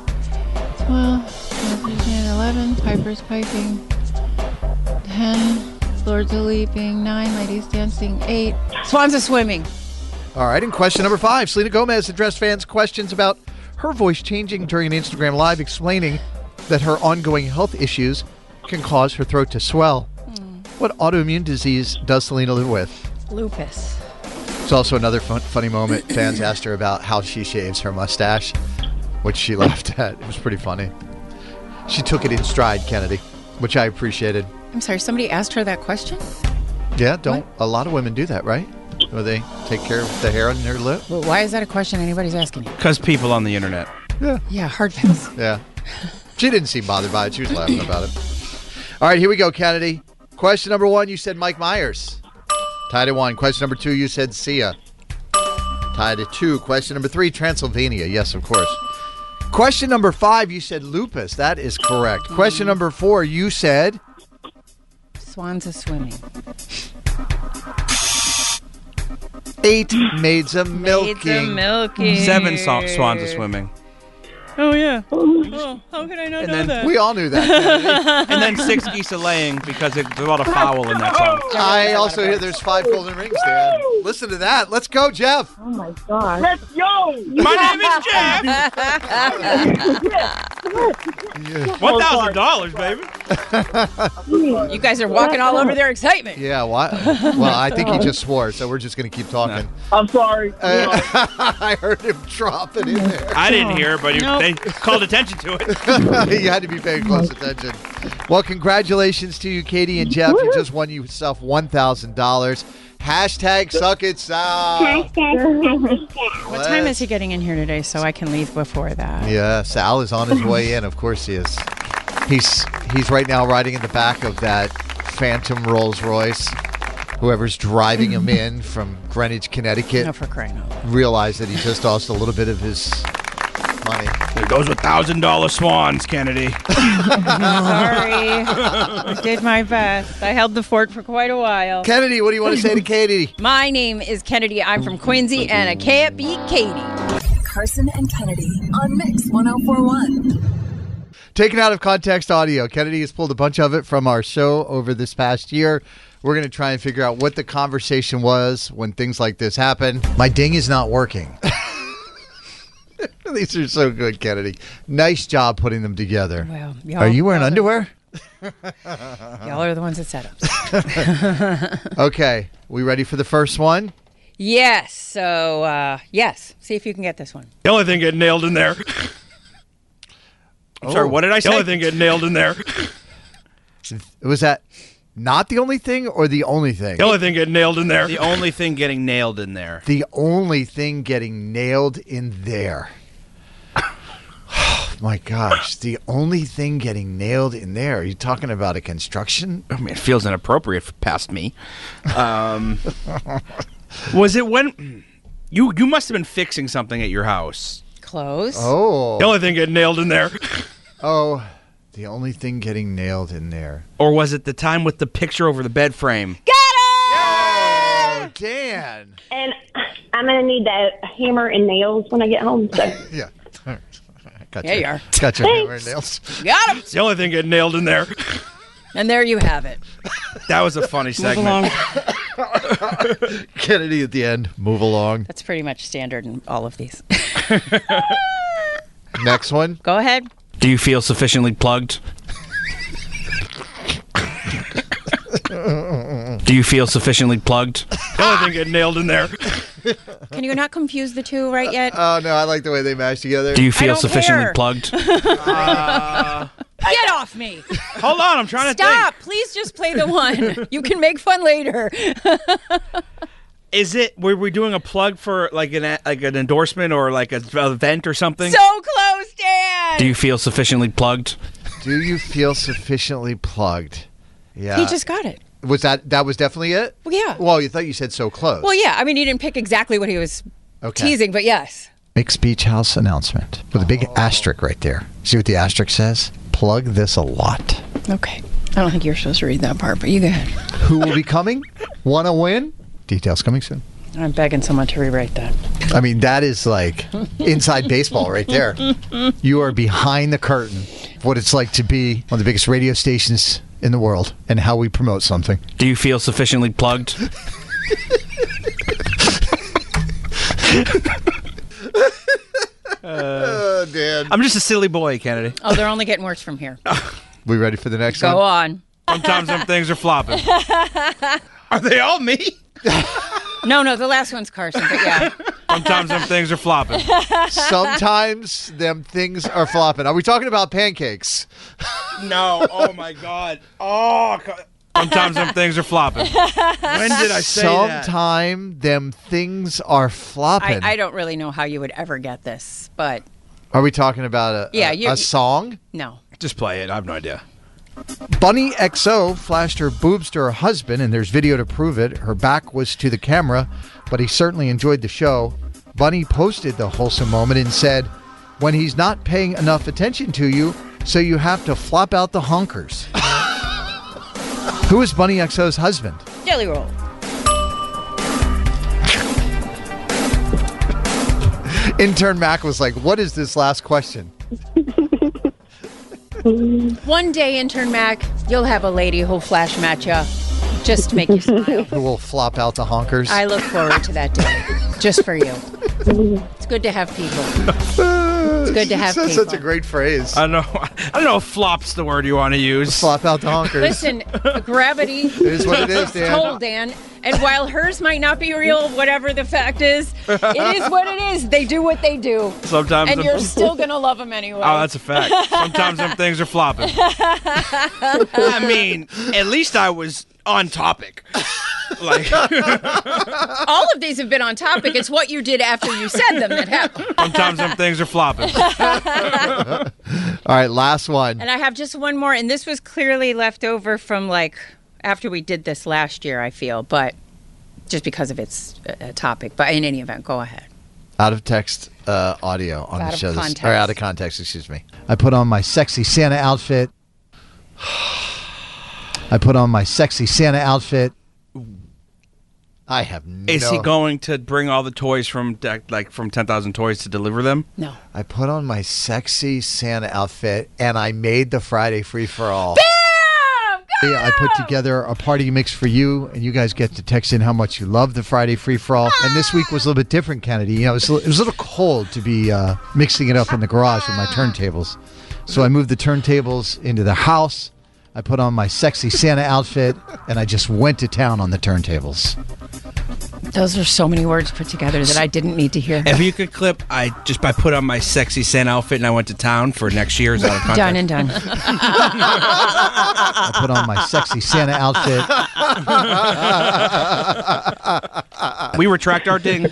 12, 11, Piper's piping. 10, Lords a leaping. 9, ladies dancing. 8, swans a swimming. All right, and question number 5. Selena Gomez addressed fans' questions about her voice changing during an Instagram Live, explaining that her ongoing health issues can cause her throat to swell. What autoimmune disease does Selena live with? Lupus. It's also another funny moment. Fans asked her about how she shaves her mustache, which she laughed at. It was pretty funny. She took it in stride, Kennedy, which I appreciated. I'm sorry, somebody asked her that question? Yeah, a lot of women do that, right? Where they take care of the hair on their lip? Well, why is that a question anybody's asking you? Because people on the internet. Yeah, hard pass. Yeah. She didn't seem bothered by it. She was laughing about it. All right, here we go, Kennedy. Question number 1, you said Mike Myers. Tied at 1. Question number 2, you said Sia. Tied at 2. Question number 3, Transylvania. Yes, of course. Question number 5, you said lupus. That is correct. Question number 4, you said... Swans a swimming. 8, maids a milking. 7 swans a swimming. Oh, yeah. Oh, how could I not know that? We all knew that. And then 6 geese a laying because there's a lot of foul in that song. I also hear there's 5 golden rings, Dan. Listen to that. Let's go, Jeff. Oh, my God. Let's go! My name is Jeff! $1,000, baby. You guys are walking all over their excitement. Yeah, what? Well, I think he just swore, so we're just going to keep talking. I'm sorry. I heard him drop it in there. I didn't hear it, but they called attention to it. You had to be paying close attention. Well, congratulations to you, Katie and Jeff. You just won yourself $1,000. Hashtag suck it, Sal. What time is he getting in here today so I can leave before that? Yeah, Sal is on his way in. Of course he is. He's right now riding in the back of that Phantom Rolls Royce. Whoever's driving him in from Greenwich, Connecticut, for crying out loud, realized that he just lost a little bit of his money. There goes with $1,000 swans, Kennedy. Sorry. I did my best. I held the fort for quite a while. Kennedy, what do you want to say to Katie? My name is Kennedy. I'm from Quincy, and I can't beat Katie. Carson and Kennedy on Mix 1041. Taken out of context audio. Kennedy has pulled a bunch of it from our show over this past year. We're going to try and figure out what the conversation was when things like this happen. My ding is not working. These are so good, Kennedy. Nice job putting them together. Well, are you wearing underwear? Y'all are the ones that set up. Okay. We ready for the first one? Yes. So, yes. See if you can get this one. The only thing getting nailed in there. I'm sorry, what did I say? The only thing getting nailed in there. Was that not the only thing or the only thing? The only thing getting nailed in there. The only thing getting nailed in there. The only thing getting nailed in there. Oh, my gosh. The only thing getting nailed in there. Are you talking about a construction? I mean, it feels inappropriate past me. Was it when... You must have been fixing something at your house. Close. Oh. The only thing getting nailed in there. Oh, the only thing getting nailed in there. Or was it the time with the picture over the bed frame? Got it! Oh, Dan. And I'm going to need that hammer and nails when I get home. So. Yeah. There you are. Got your hammer and nails. Got him. It's the only thing getting nailed in there. And there you have it. That was a funny segment. Kennedy at the end. Move along. That's pretty much standard in all of these. Next one. Go ahead. Do you feel sufficiently plugged? Do you feel sufficiently plugged? The only thing getting nailed in there. Can you not confuse the two right yet? Oh, no. I like the way they mash together. Do you feel sufficiently care. plugged? Get off me. Hold on. I'm trying to Stop. Please just play the one. You can make fun later. Is it? Were we doing a plug for like an endorsement or like an event or something? So close, Dan. Do you feel sufficiently plugged? Do you feel sufficiently plugged? Yeah. He just got it. Was that was definitely it? Well, yeah. Well, you thought you said so close. Well, yeah. I mean, he didn't pick exactly what he was teasing, but yes. Mixed Beach House announcement with a big asterisk right there. See what the asterisk says? Plug this a lot. Okay. I don't think you're supposed to read that part, but you go ahead. Who will be coming? Want to win? Details coming soon. I'm begging someone to rewrite that. I mean, that is like inside baseball right there. You are behind the curtain of what it's like to be one of the biggest radio stations in the world and how we promote something. Do you feel sufficiently plugged? Dan. I'm just a silly boy, Kennedy. Oh, they're only getting worse from here. We ready for the next one? Go on. Sometimes some things are flopping. Are they all me? No, the last one's Carson, but yeah. Sometimes them things are flopping. Sometimes them things are flopping. Are we talking about pancakes? No. Oh, my God. Oh, sometimes them things are flopping. When did I say that? Sometime them things are flopping. I don't really know how you would ever get this, but... Are we talking about a song? No. Just play it. I have no idea. Bunny XO flashed her boobs to her husband, and there's video to prove it. Her back was to the camera, but he certainly enjoyed the show. Bunny posted the wholesome moment and said, "When he's not paying enough attention to you, so you have to flop out the honkers." Who is Bunny XO's husband? Jelly Roll. Intern Mac was like, "What is this last question?" One day, Intern Mac, you'll have a lady who'll flash match you just to make you smile. Who will flop out the honkers? I look forward to that day, just for you. It's good to have people. It's good to have people. That's such a great phrase. I don't know if flop's the word you want to use. Flop out the honkers. Listen, gravity It is what it is, Dan. told Dan. And while hers might not be real, whatever the fact is, it is what it is. They do what they do. Sometimes and you're still going to love them anyway. Oh, that's a fact. Sometimes them things are flopping. I mean, at least I was on topic. Like all of these have been on topic. It's what you did after you said them that happened. Sometimes them things are flopping. All right, last one. And I have just one more, and this was clearly left over from after we did this last year, I feel, but just because of its topic. But in any event, go ahead. Out of text audio on out the show. Of context. Or out of context, excuse me. I put on my sexy Santa outfit. I have no... Is he going to bring all the toys from 10,000 Toys to deliver them? No. I put on my sexy Santa outfit, and I made the Friday free-for-all. Bam! Yeah, I put together a party mix for you, and you guys get to text in how much you love the Friday free-for-all. And this week was a little bit different, Kennedy. It was a little cold to be mixing it up in the garage with my turntables. So I moved the turntables into the house. I put on my sexy Santa outfit, and I just went to town on the turntables. Those are so many words put together that I didn't need to hear. If you could clip, I put on my sexy Santa outfit and I went to town for next year's out of context. Done and done. I put on my sexy Santa outfit. We retract our ding.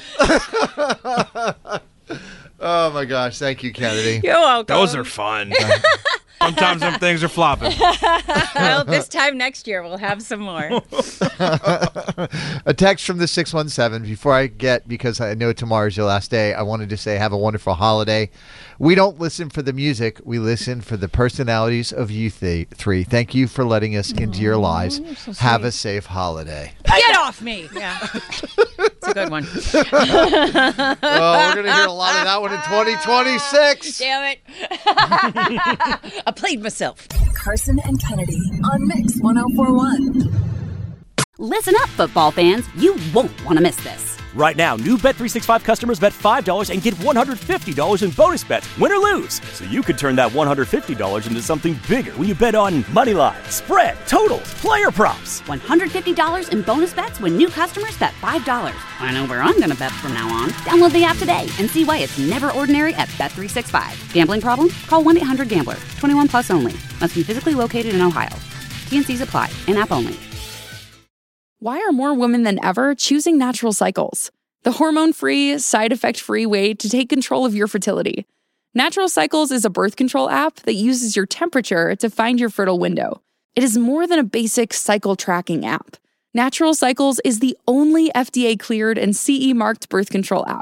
Oh my gosh! Thank you, Kennedy. You're welcome. Those are fun. Sometimes some things are flopping. Well, this time next year we'll have some more. A text from the 617. Before I because I know tomorrow's your last day, I wanted to say have a wonderful holiday. We don't listen for the music. We listen for the personalities of you three. Thank you for letting us into your lives. So have a safe holiday. Get off me. Yeah. It's a good one. Oh, we're going to hear a lot of that one in 2026. Damn it. I played myself. Carson and Kennedy on Mix 104.1. Listen up, football fans. You won't want to miss this. Right now, new Bet365 customers bet $5 and get $150 in bonus bets, win or lose. So you could turn that $150 into something bigger when you bet on moneyline, spread, totals, player props. $150 in bonus bets when new customers bet $5. I know where I'm going to bet from now on. Download the app today and see why it's never ordinary at Bet365. Gambling problem? Call 1-800-GAMBLER. 21 plus only. Must be physically located in Ohio. T&Cs apply. In-app only. Why are more women than ever choosing Natural Cycles? The hormone-free, side-effect-free way to take control of your fertility. Natural Cycles is a birth control app that uses your temperature to find your fertile window. It is more than a basic cycle tracking app. Natural Cycles is the only FDA-cleared and CE-marked birth control app.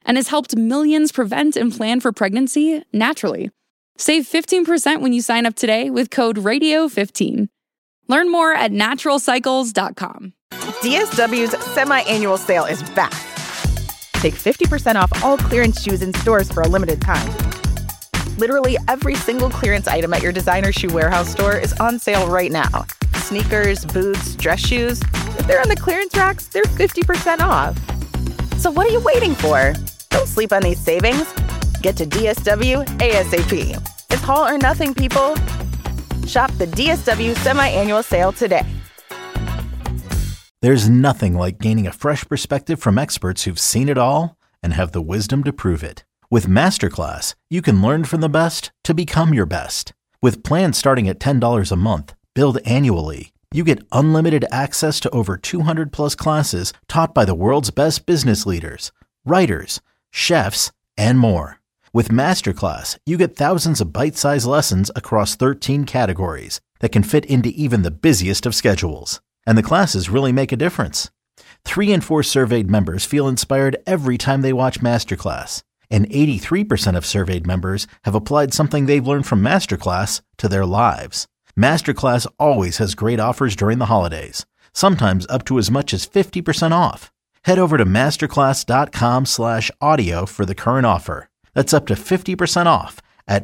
and has helped millions prevent and plan for pregnancy naturally. Save 15% when you sign up today with code RADIO15. Learn more at naturalcycles.com. DSW's semi-annual sale is back. Take 50% off all clearance shoes in stores for a limited time. Literally every single clearance item at your designer shoe warehouse store is on sale right now. Sneakers, boots, dress shoes. If they're on the clearance racks, they're 50% off. So what are you waiting for? Don't sleep on these savings. Get to DSW ASAP. It's all or nothing, people. Shop the DSW semi-annual sale today. There's nothing like gaining a fresh perspective from experts who've seen it all and have the wisdom to prove it. With Masterclass, you can learn from the best to become your best. With plans starting at $10 a month, billed annually, you get unlimited access to over 200 plus classes taught by the world's best business leaders, writers, chefs, and more. With Masterclass, you get thousands of bite-sized lessons across 13 categories that can fit into even the busiest of schedules. And the classes really make a difference. 3 in 4 surveyed members feel inspired every time they watch Masterclass. And 83% of surveyed members have applied something they've learned from Masterclass to their lives. Masterclass always has great offers during the holidays, sometimes up to as much as 50% off. Head over to masterclass.com/audio for the current offer. That's up to 50% off at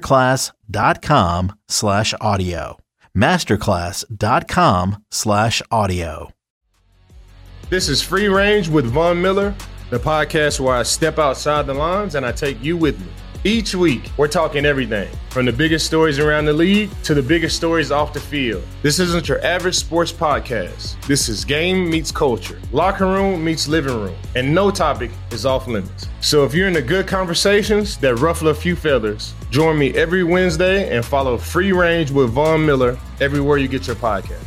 masterclass.com/audio. masterclass.com/audio. This is Free Range with Von Miller, the podcast where I step outside the lines and I take you with me. Each week, we're talking everything from the biggest stories around the league to the biggest stories off the field. This isn't your average sports podcast. This is game meets culture, locker room meets living room, and no topic is off limits. So if you're into good conversations that ruffle a few feathers, join me every Wednesday and follow Free Range with Von Miller everywhere you get your podcast.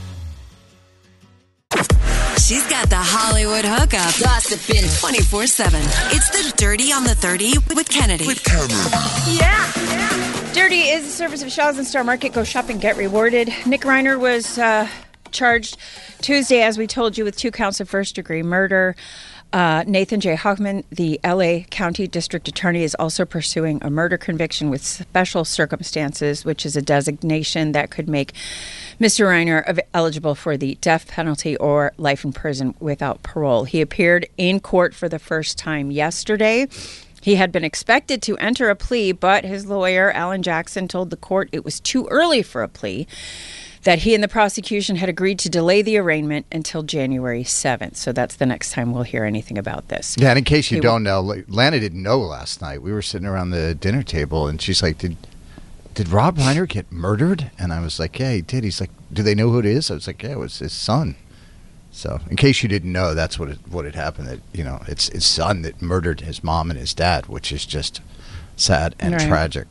She's got the Hollywood hookup, gossiping 24/7. It's the Dirty on the 30 with Kennedy. Yeah. Dirty is a service of Shaw's and Star Market. Go shop and get rewarded. Nick Reiner was charged Tuesday, as we told you, with 2 counts of first-degree murder. Nathan J. Hochman, the L.A. County District Attorney, is also pursuing a murder conviction with special circumstances, which is a designation that could make Mr. Reiner eligible for the death penalty or life in prison without parole. He appeared in court for the first time yesterday. He had been expected to enter a plea, but his lawyer, Alan Jackson, told the court it was too early for a plea, that he and the prosecution had agreed to delay the arraignment until January 7th. So that's the next time we'll hear anything about this. Yeah, and in case you don't know, Lana didn't know last night. We were sitting around the dinner table, and she's like, did Rob Reiner get murdered? And I was like, yeah, he did. He's like, do they know who it is? I was like, yeah, it was his son. So in case you didn't know, that's what had happened. That, you know, it's his son that murdered his mom and his dad, which is just sad and tragic.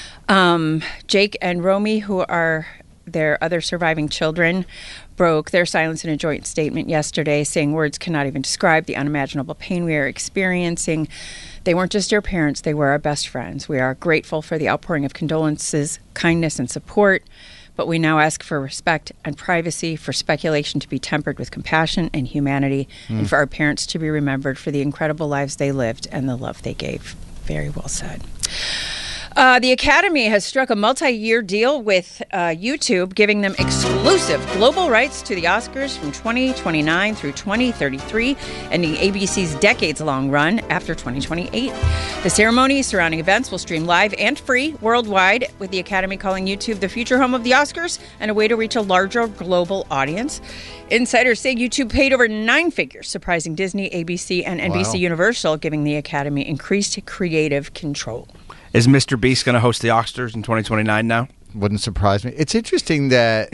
Jake and Romy, who are their other surviving children, broke their silence in a joint statement yesterday, saying words cannot even describe the unimaginable pain we are experiencing. They weren't just our parents, they were our best friends. We are grateful for the outpouring of condolences, kindness, and support, but we now ask for respect and privacy, for speculation to be tempered with compassion and humanity, and for our parents to be remembered for the incredible lives they lived and the love they gave. Very well said. The Academy has struck a multi-year deal with YouTube, giving them exclusive global rights to the Oscars from 2029 through 2033, ending ABC's decades-long run after 2028. The ceremony surrounding events will stream live and free worldwide, with the Academy calling YouTube the future home of the Oscars and a way to reach a larger global audience. Insiders say YouTube paid over 9 figures, surprising Disney, ABC, and NBC Universal, giving the Academy increased creative control. Is Mr. Beast going to host the Oscars in 2029 now? Wouldn't surprise me. It's interesting that,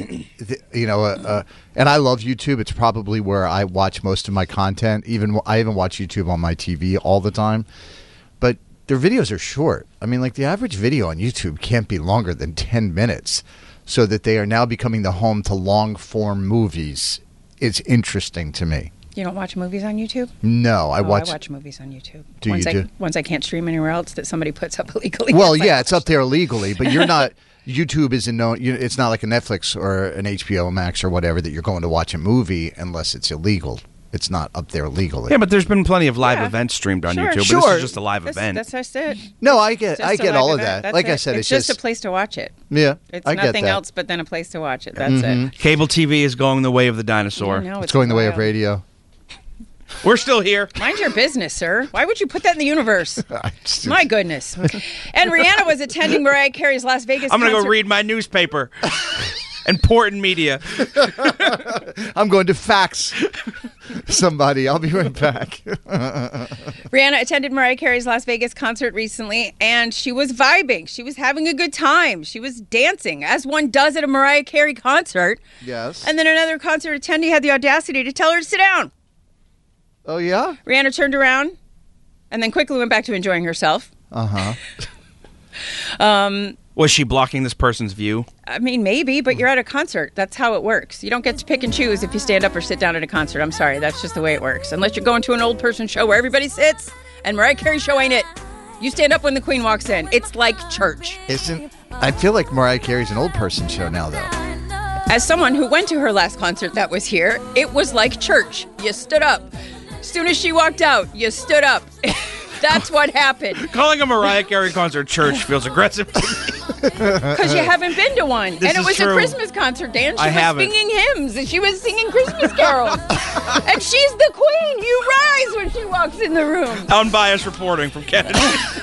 and I love YouTube. It's probably where I watch most of my content. I even watch YouTube on my TV all the time. But their videos are short. I mean, like the average video on YouTube can't be longer than 10 minutes. So that they are now becoming the home to long-form movies. It's interesting to me. You don't watch movies on YouTube? No, I watch movies on YouTube. Do once I can't stream anywhere else that somebody puts up illegally. Well, yeah, it's up there illegally, but you're not. YouTube isn't known. It's not like a Netflix or an HBO Max or whatever that you're going to watch a movie unless it's illegal. it's not up there legally. Yeah, but there's been plenty of live events streamed on YouTube. But this is just a live event. That's just it. No, I get all of that. That's like it. I said, it's just a place to watch it. Yeah, it's I get nothing that. else but then a place to watch it. That's it. Cable TV is going the way of the dinosaur. I know, It's going the way of radio. We're still here. Mind your business, sir. Why would you put that in the universe? My goodness. And Rihanna was attending Mariah Carey's Las Vegas I'm going to concert. go read my newspaper. Important media. I'm going to fax somebody. I'll be right back. Rihanna attended Mariah Carey's Las Vegas concert recently, and she was vibing. She was having a good time. She was dancing, as one does at a Mariah Carey concert. Yes. And then another concert attendee had the audacity to tell her to sit down. Oh, yeah? Rihanna turned around and then quickly went back to enjoying herself. Uh-huh. Was she blocking this person's view? I mean, maybe, but you're at a concert. That's how it works. You don't get to pick and choose if you stand up or sit down at a concert. I'm sorry. That's just the way it works. Unless you're going to an old person show where everybody sits, and Mariah Carey show ain't it. You stand up when the Queen walks in. It's like church. I feel like Mariah Carey's an old person show now, though. As someone who went to her last concert that was here, it was like church. You stood up. As soon as she walked out, you stood up. That's what happened. Calling a Mariah Carey concert church feels aggressive to me. Because you haven't been to one. This and it is was true. a Christmas concert, Dan. She I was haven't. singing hymns and she was singing Christmas carols. And she's the queen. You rise when she walks in the room. Unbiased reporting from Kennedy.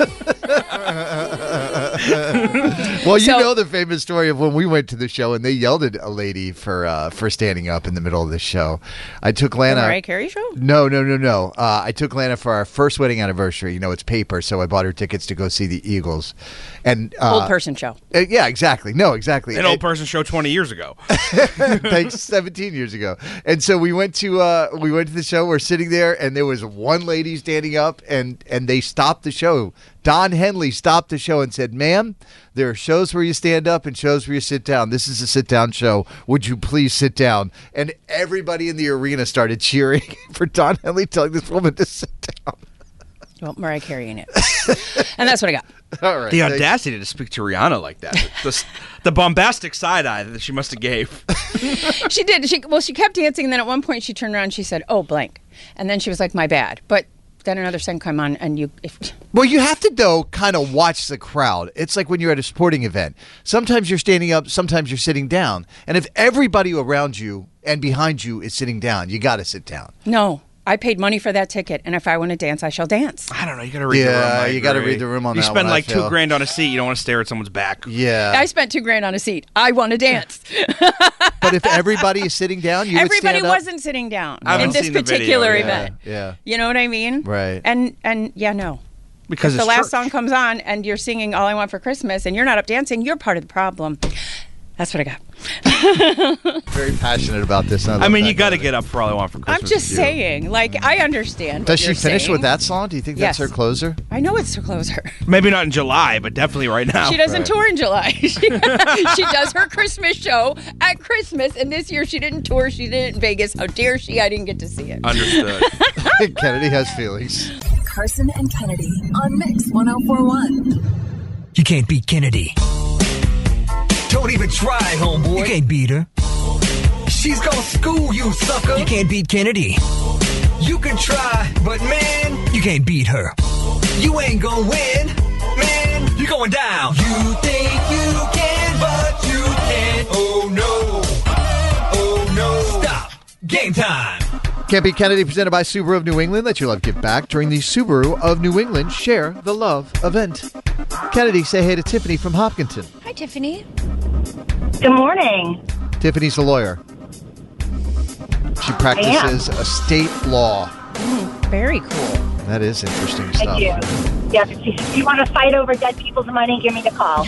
Well, you know the famous story of when we went to the show and they yelled at a lady for standing up in the middle of the show. I took Lana. The Mariah Carey show? No. I took Lana for our first wedding anniversary. You know, it's paper, so I bought her tickets to go see the Eagles. And Old person show. Yeah, exactly. No, exactly. An old person show 20 years ago. Thanks, 17 years ago. And so we went to the show. We're sitting there, and there was one lady standing up, and they stopped the show. Don Henley stopped the show and said, "Ma'am, there are shows where you stand up and shows where you sit down. This is a sit-down show. Would you please sit down?" And everybody in the arena started cheering for Don Henley telling this woman to sit down. Well, Mariah Carey in it. And that's what I got. All right. The audacity to speak to Rihanna like that. The bombastic side eye that she must have gave. She did. She kept dancing, and then at one point she turned around and she said, "Oh, blank." And then she was like, "My bad." But then another song came on, and Well, you have to, though, kind of watch the crowd. It's like when you're at a sporting event. Sometimes you're standing up, sometimes you're sitting down. And if everybody around you and behind you is sitting down, you got to sit down. No. I paid money for that ticket, and if I want to dance, I shall dance. I don't know. You got to read the room. Yeah, you got to read the room on you that spend one, like I feel. $2,000 on a seat. You don't want to stare at someone's back. Yeah. I spent $2,000 on a seat. I want to dance. But if everybody is sitting down, you would Everybody stand up? wasn't sitting down I haven't in this seen the video, particular yeah. event. Yeah. You know what I mean? Right. And yeah, no. Because if the it's last church. song comes on and you're singing All I Want for Christmas and you're not up dancing, you're part of the problem. That's what I got. Very passionate about this. I mean, you got to get up for All I Want for Christmas. I'm just with you. saying, like, I understand. Does what she you're finish saying. with that song? Do you think that's Yes. her closer? I know it's her closer. Maybe not in July, but definitely right now. She doesn't tour in July. She does her Christmas show at Christmas, and this year she didn't tour. She did it in Vegas. How dare she? I didn't get to see it. Understood. Kennedy has feelings. Carson and Kennedy on Mix 104.1. You can't beat Kennedy. Don't even try, homeboy. You can't beat her. She's gonna school you, sucker. You can't beat Kennedy. You can try, but man, you can't beat her. You ain't gonna win, man. You're going down. You think you can, but you can't. Oh no. Oh no. Stop. Game time. Can't Beat Kennedy, presented by Subaru of New England. Let your love give back during the Subaru of New England Share the Love event. Kennedy, say hey to Tiffany from Hopkinton. Hi, Tiffany. Good morning. Tiffany's a lawyer. She practices estate law. Very cool. That is interesting stuff. I do. Yeah, if you want to fight over dead people's money, give me the call.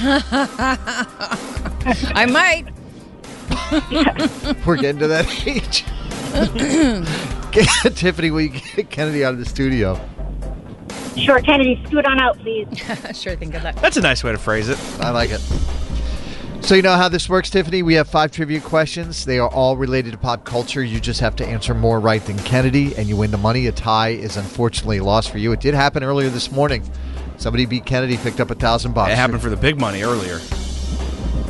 I might. We're getting to that age. Tiffany, will you get Kennedy out of the studio? Sure, Kennedy, scoot on out, please. Sure thing. Good luck. That's a nice way to phrase it. I like it. So you know how this works, Tiffany? We have 5 trivia questions. They are all related to pop culture. You just have to answer more right than Kennedy, and you win the money. A tie is unfortunately a loss for you. It did happen earlier this morning. Somebody beat Kennedy, picked up $1,000. It happened for the big money earlier.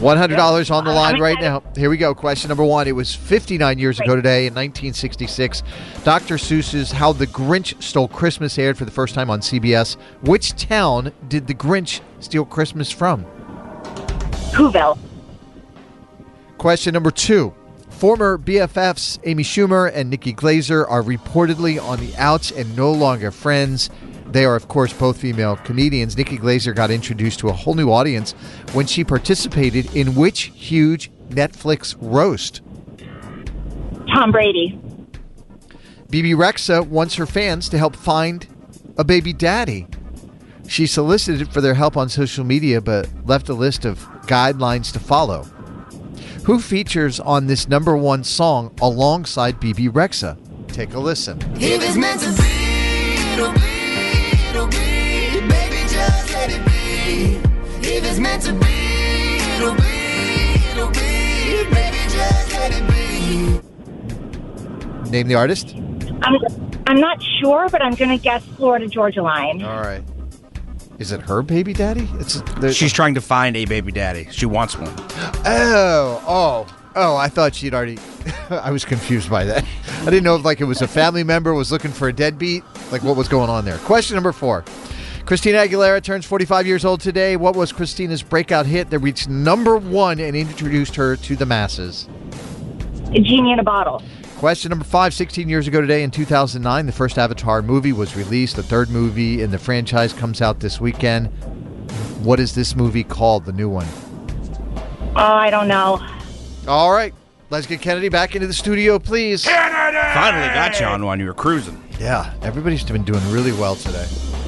$100 on the line right now. Here we go. Question number 1. It was 59 years ago today in 1966. Dr. Seuss's How the Grinch Stole Christmas aired for the first time on CBS. Which town did the Grinch steal Christmas from? Whoville. Question number 2. Former BFFs Amy Schumer and Nikki Glaser are reportedly on the outs and no longer friends. They are, of course, both female comedians. Nikki Glaser got introduced to a whole new audience when she participated in which huge Netflix roast? Tom Brady. Bebe Rexha wants her fans to help find a baby daddy. She solicited for their help on social media but left a list of guidelines to follow. Who features on this number 1 song alongside Bebe Rexha? Take a listen. If it's meant to be, it'll be. It'll be, baby, just let it be. If it's meant to be, it'll be, baby, just let it be. Name the artist? I'm not sure, but I'm going to guess Florida Georgia Line. All right. Is it her baby daddy? She's trying to find a baby daddy. She wants one. Oh, I thought she'd already... I was confused by that. I didn't know if it was a family member was looking for a deadbeat. What was going on there? Question number 4. Christina Aguilera turns 45 years old today. What was Christina's breakout hit that reached number 1 and introduced her to the masses? A Genie in a Bottle. Question number 5. 16 years ago today in 2009, the first Avatar movie was released. The third movie in the franchise comes out this weekend. What is this movie called, the new one? Oh, I don't know. All right. Let's get Kennedy back into the studio, please. Kennedy! Finally got you on one. You were cruising. Yeah, everybody's been doing really well today.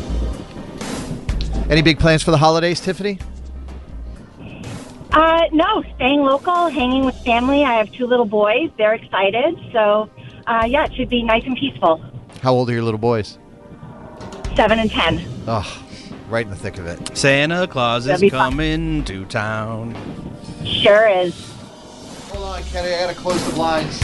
Any big plans for the holidays, Tiffany? No, staying local, hanging with family. I have 2 little boys. They're excited. So, it should be nice and peaceful. How old are your little boys? 7 and 10. Oh, right in the thick of it. Santa Claus is coming to town. Sure is. Hold on, Kenny. I got to close the blinds.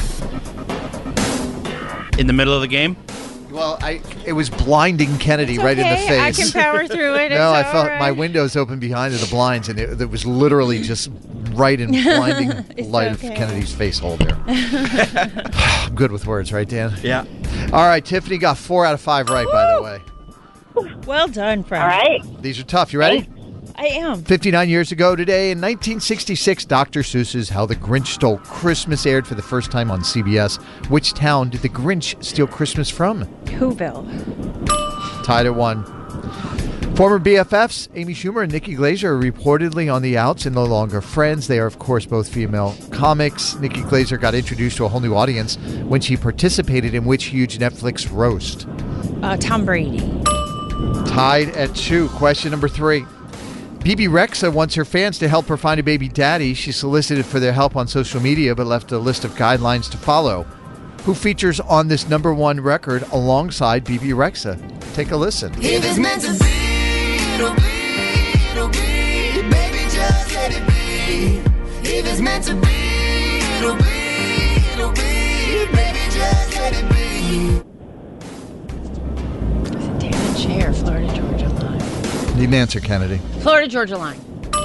In the middle of the game? Well, it was blinding Kennedy right in the face. I can power through it. No, I felt my windows open behind the blinds, and it was literally just right in blinding light of Kennedy's face hole there. I'm good with words, right, Dan? Yeah. All right, Tiffany got 4 out of 5 right, by the way. Well done, friend. All right. These are tough. You ready? I am. 59 years ago today, in 1966, Dr. Seuss's How the Grinch Stole Christmas aired for the first time on CBS. Which town did the Grinch steal Christmas from? Whoville. Tied at 1. Former BFFs Amy Schumer and Nikki Glaser are reportedly on the outs and no longer friends. They are, of course, both female comics. Nikki Glaser got introduced to a whole new audience when she participated in which huge Netflix roast? Tom Brady. Tied at 2. Question number 3. Bebe Rexha wants her fans to help her find a baby daddy. She solicited for their help on social media but left a list of guidelines to follow. Who features on this number 1 record alongside Bebe Rexha? Take a listen. If it's meant to be, it'll be, baby, just let it be. If it's meant to be, it'll be, baby, just let it be. Dan and Shay or Florida Georgia Line? Need an answer, Kennedy. Florida Georgia Line.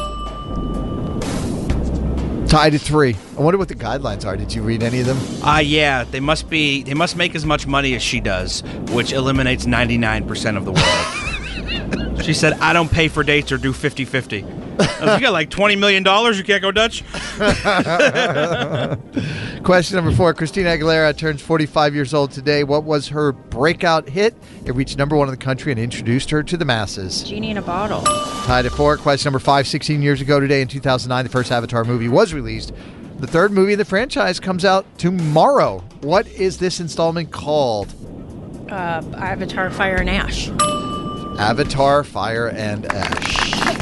Tied at 3. I wonder what the guidelines are. Did you read any of them? Yeah. They must make as much money as she does, which eliminates 99% of the world. She said, I don't pay for dates or do 50-50. You got like $20 million, you can't go Dutch? Question number 4. Christina Aguilera turns 45 years old today. What was her breakout hit? It reached number 1 in the country and introduced her to the masses. Genie in a Bottle. Tied at 4. Question number 5. 16 years ago today in 2009, the first Avatar movie was released. The third movie in the franchise comes out tomorrow. What is this installment called? Avatar, Fire and Ash. Avatar, Fire and Ash.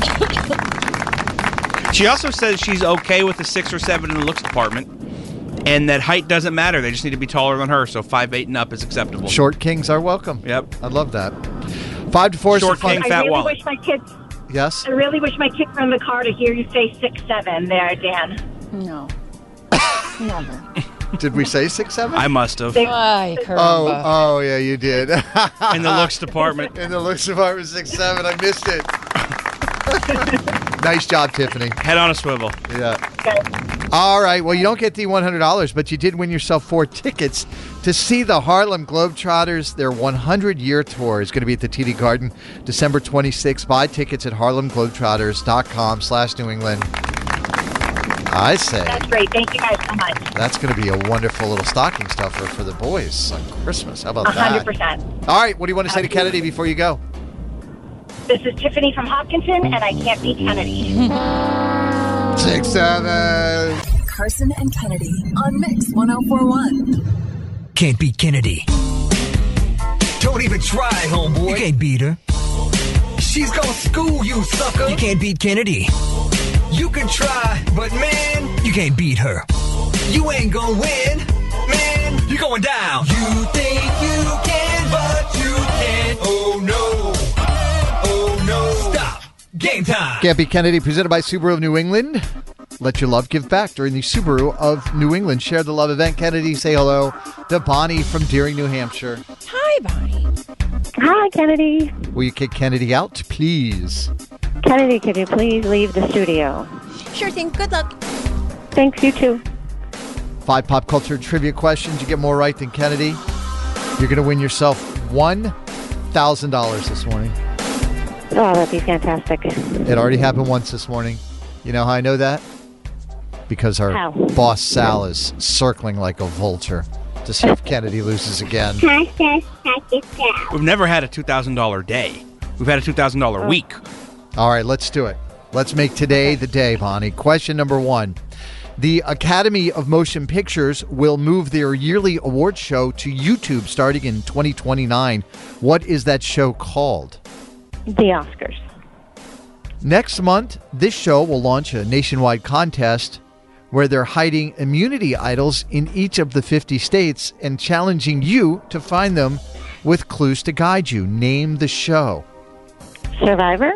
She also says she's okay with the 6 or 7 in the looks department, and that height doesn't matter. They just need to be taller than her, so 5'8" and up is acceptable. Short kings are welcome. Yep. I love that. 5-4. Short king, fat wallet. Yes? I really wish my kids were in the car to hear you say 6'7" there, Dan. No. Never. Did we say 6'7"? I must have. Oh, yeah, you did. In the looks department. In the looks department, 6'7". I missed it. Nice job, Tiffany. Head on a swivel. Yeah. All right. Well, you don't get the $100, but you did win yourself 4 tickets to see the Harlem Globetrotters. Their 100-year tour is going to be at the TD Garden December 26th. Buy tickets at harlemglobetrotters.com/New England. I say. That's great. Thank you guys so much. That's going to be a wonderful little stocking stuffer for the boys on Christmas. How about that? 100%. All right. What do you want to say to Kennedy before you go? This is Tiffany from Hopkinton, and I can't beat Kennedy. 6-7. Carson and Kennedy on Mix 104.1. Can't beat Kennedy. Don't even try, homeboy. You can't beat her. She's gonna school you, sucker. You can't beat Kennedy. You can try, but man, you can't beat her. You ain't gonna win, man. You're going down. You think you can, but you can't. Oh no. Oh no. Stop. Game time. Can't Beat Kennedy, presented by Subaru of New England. Let your love give back during the Subaru of New England Share the Love event. Kennedy, say hello to Bonnie from Deering, New Hampshire. Hi, Bonnie. Hi, Kennedy. Will you kick Kennedy out, please? Kennedy, could you please leave the studio? Sure thing. Good luck. Thanks, you too. 5 pop culture trivia questions. You get more right than Kennedy. You're going to win yourself $1,000 this morning. Oh, that'd be fantastic. It already happened once this morning. You know how I know that? Because our How? boss, Sal, is circling like a vulture to see if Kennedy loses again. We've never had a $2,000 day. We've had a $2,000 week. All right, let's do it. Let's make today the day, Bonnie. Question number 1. The Academy of Motion Pictures will move their yearly award show to YouTube starting in 2029. What is that show called? The Oscars. Next month, this show will launch a nationwide contest where they're hiding immunity idols in each of the 50 states and challenging you to find them with clues to guide you. Name the show. Survivor.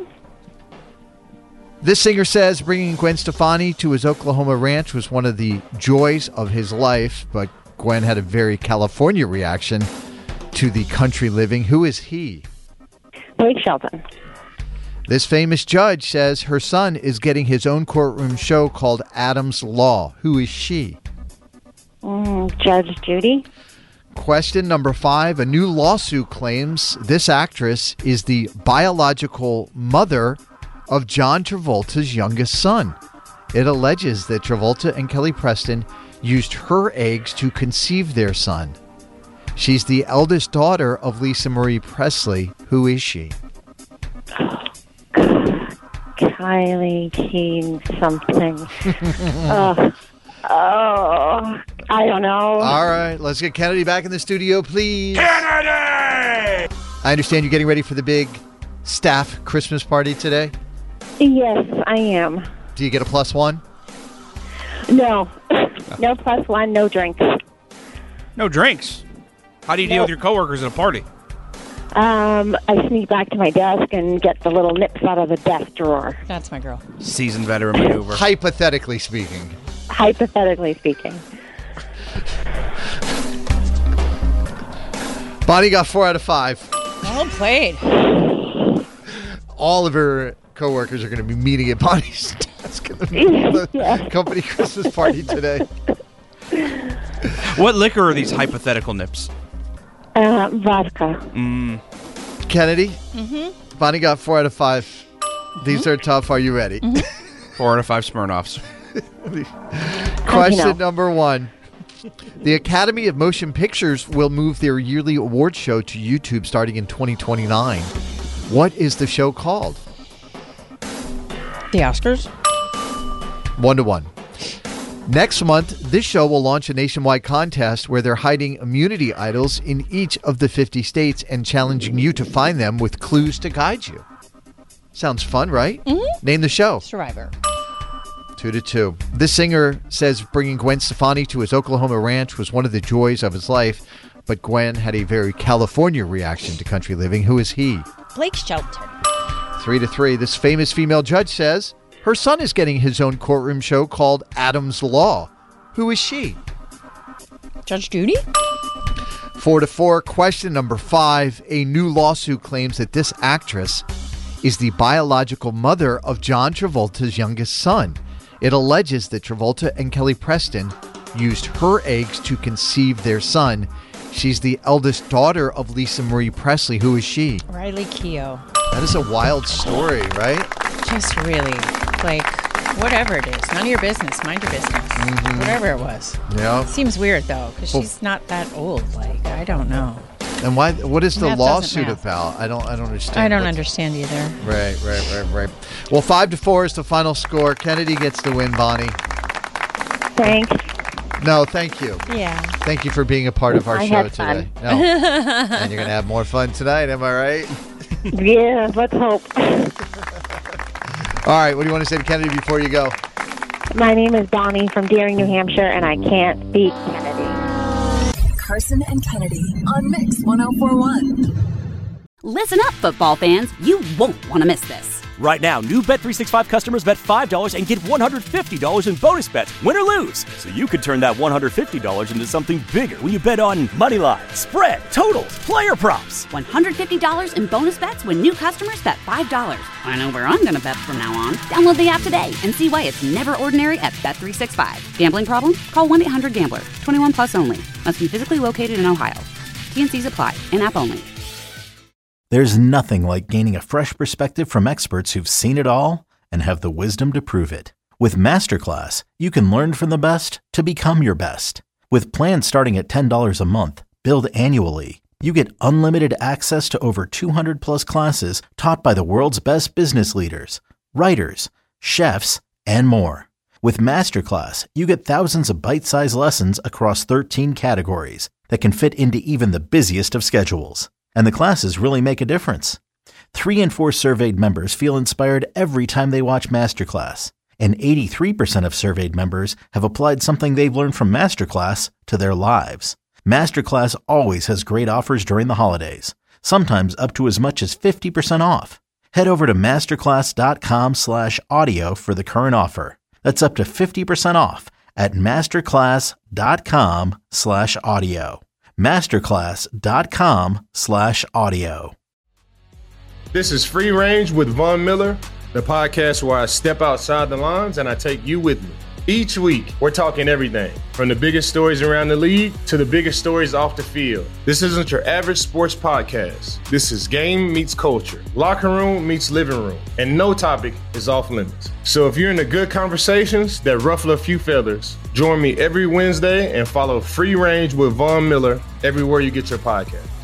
This singer says bringing Gwen Stefani to his Oklahoma ranch was one of the joys of his life, but Gwen had a very California reaction to the country living. Who is he? Blake Shelton. This famous judge says her son is getting his own courtroom show called Adam's Law. Who is she? Judge Judy. Question number 5. A new lawsuit claims this actress is the biological mother of John Travolta's youngest son. It alleges that Travolta and Kelly Preston used her eggs to conceive their son. She's the eldest daughter of Lisa Marie Presley. Who is she? Kylie Keane something. I don't know. All right, let's get Kennedy back in the studio, please. Kennedy! I understand you're getting ready for the big staff Christmas party today? Yes, I am. Do you get a +1? No. No +1, no drinks. No drinks? How do you deal with your coworkers at a party? I sneak back to my desk and get the little nips out of the desk drawer. That's my girl. Seasoned veteran maneuver. Hypothetically speaking. Hypothetically speaking. Bonnie got 4 out of 5. Well played. All of her coworkers are going to be meeting at Bonnie's desk at the company Christmas party today. What liquor are these hypothetical nips? Vodka. Kennedy? Mm-hmm. Bonnie got 4 out of 5. These are tough. Are you ready? 4 out of 5 Smirnoffs. Question number 1. The Academy of Motion Pictures will move their yearly award show to YouTube starting in 2029. What is the show called? The Oscars. 1-1. Next month, this show will launch a nationwide contest where they're hiding immunity idols in each of the 50 states and challenging you to find them with clues to guide you. Sounds fun, right? Mm-hmm. Name the show. Survivor. 2-2. This singer says bringing Gwen Stefani to his Oklahoma ranch was one of the joys of his life, but Gwen had a very California reaction to country living. Who is he? Blake Shelton. 3-3. This famous female judge says her son is getting his own courtroom show called Adam's Law. Who is she? Judge Judy. 4-4. Question number 5. A new lawsuit claims that this actress is the biological mother of John Travolta's youngest son. It alleges that Travolta and Kelly Preston used her eggs to conceive their son. She's the eldest daughter of Lisa Marie Presley. Who is she? Riley Keough. That is a wild story, right? Just really, whatever it is. None of your business. Mind your business. Mm-hmm. Whatever it was. Yeah. Seems weird, though, because she's not that old. I don't know. And why? What is the lawsuit about? I don't understand. I don't understand either. Right. Well, 5-4 is the final score. Kennedy gets the win, Bonnie. Thanks. No, thank you. Yeah. Thank you for being a part of our show had today. fun. No. And you're going to have more fun tonight, am I right? Yeah, let's hope. All right, what do you want to say to Kennedy before you go? My name is Bonnie from Deering, New Hampshire, and I can't beat Kennedy. Carson and Kennedy on Mix 104.1. Listen up, football fans. You won't want to miss this. Right now, new Bet365 customers bet $5 and get $150 in bonus bets, win or lose. So you could turn that $150 into something bigger when you bet on moneyline, spread, totals, player props. $150 in bonus bets when new customers bet $5. I know where I'm going to bet from now on. Download the app today and see why it's never ordinary at Bet365. Gambling problem? Call 1-800-GAMBLER. 21 plus only. Must be physically located in Ohio. T&Cs apply. In-app only. There's nothing like gaining a fresh perspective from experts who've seen it all and have the wisdom to prove it. With Masterclass, you can learn from the best to become your best. With plans starting at $10 a month, billed annually, you get unlimited access to over 200 plus classes taught by the world's best business leaders, writers, chefs, and more. With Masterclass, you get thousands of bite-sized lessons across 13 categories that can fit into even the busiest of schedules. And the classes really make a difference. 3 in 4 surveyed members feel inspired every time they watch Masterclass. And 83% of surveyed members have applied something they've learned from Masterclass to their lives. Masterclass always has great offers during the holidays, sometimes up to as much as 50% off. Head over to masterclass.com/audio for the current offer. That's up to 50% off at masterclass.com/audio. masterclass.com/audio. This is Free Range with Von Miller, the podcast where I step outside the lines and I take you with me. Each week, we're talking everything from the biggest stories around the league to the biggest stories off the field. This isn't your average sports podcast. This is game meets culture, locker room meets living room, and no topic is off limits. So if you're into good conversations that ruffle a few feathers, join me every Wednesday and follow Free Range with Von Miller everywhere you get your podcast.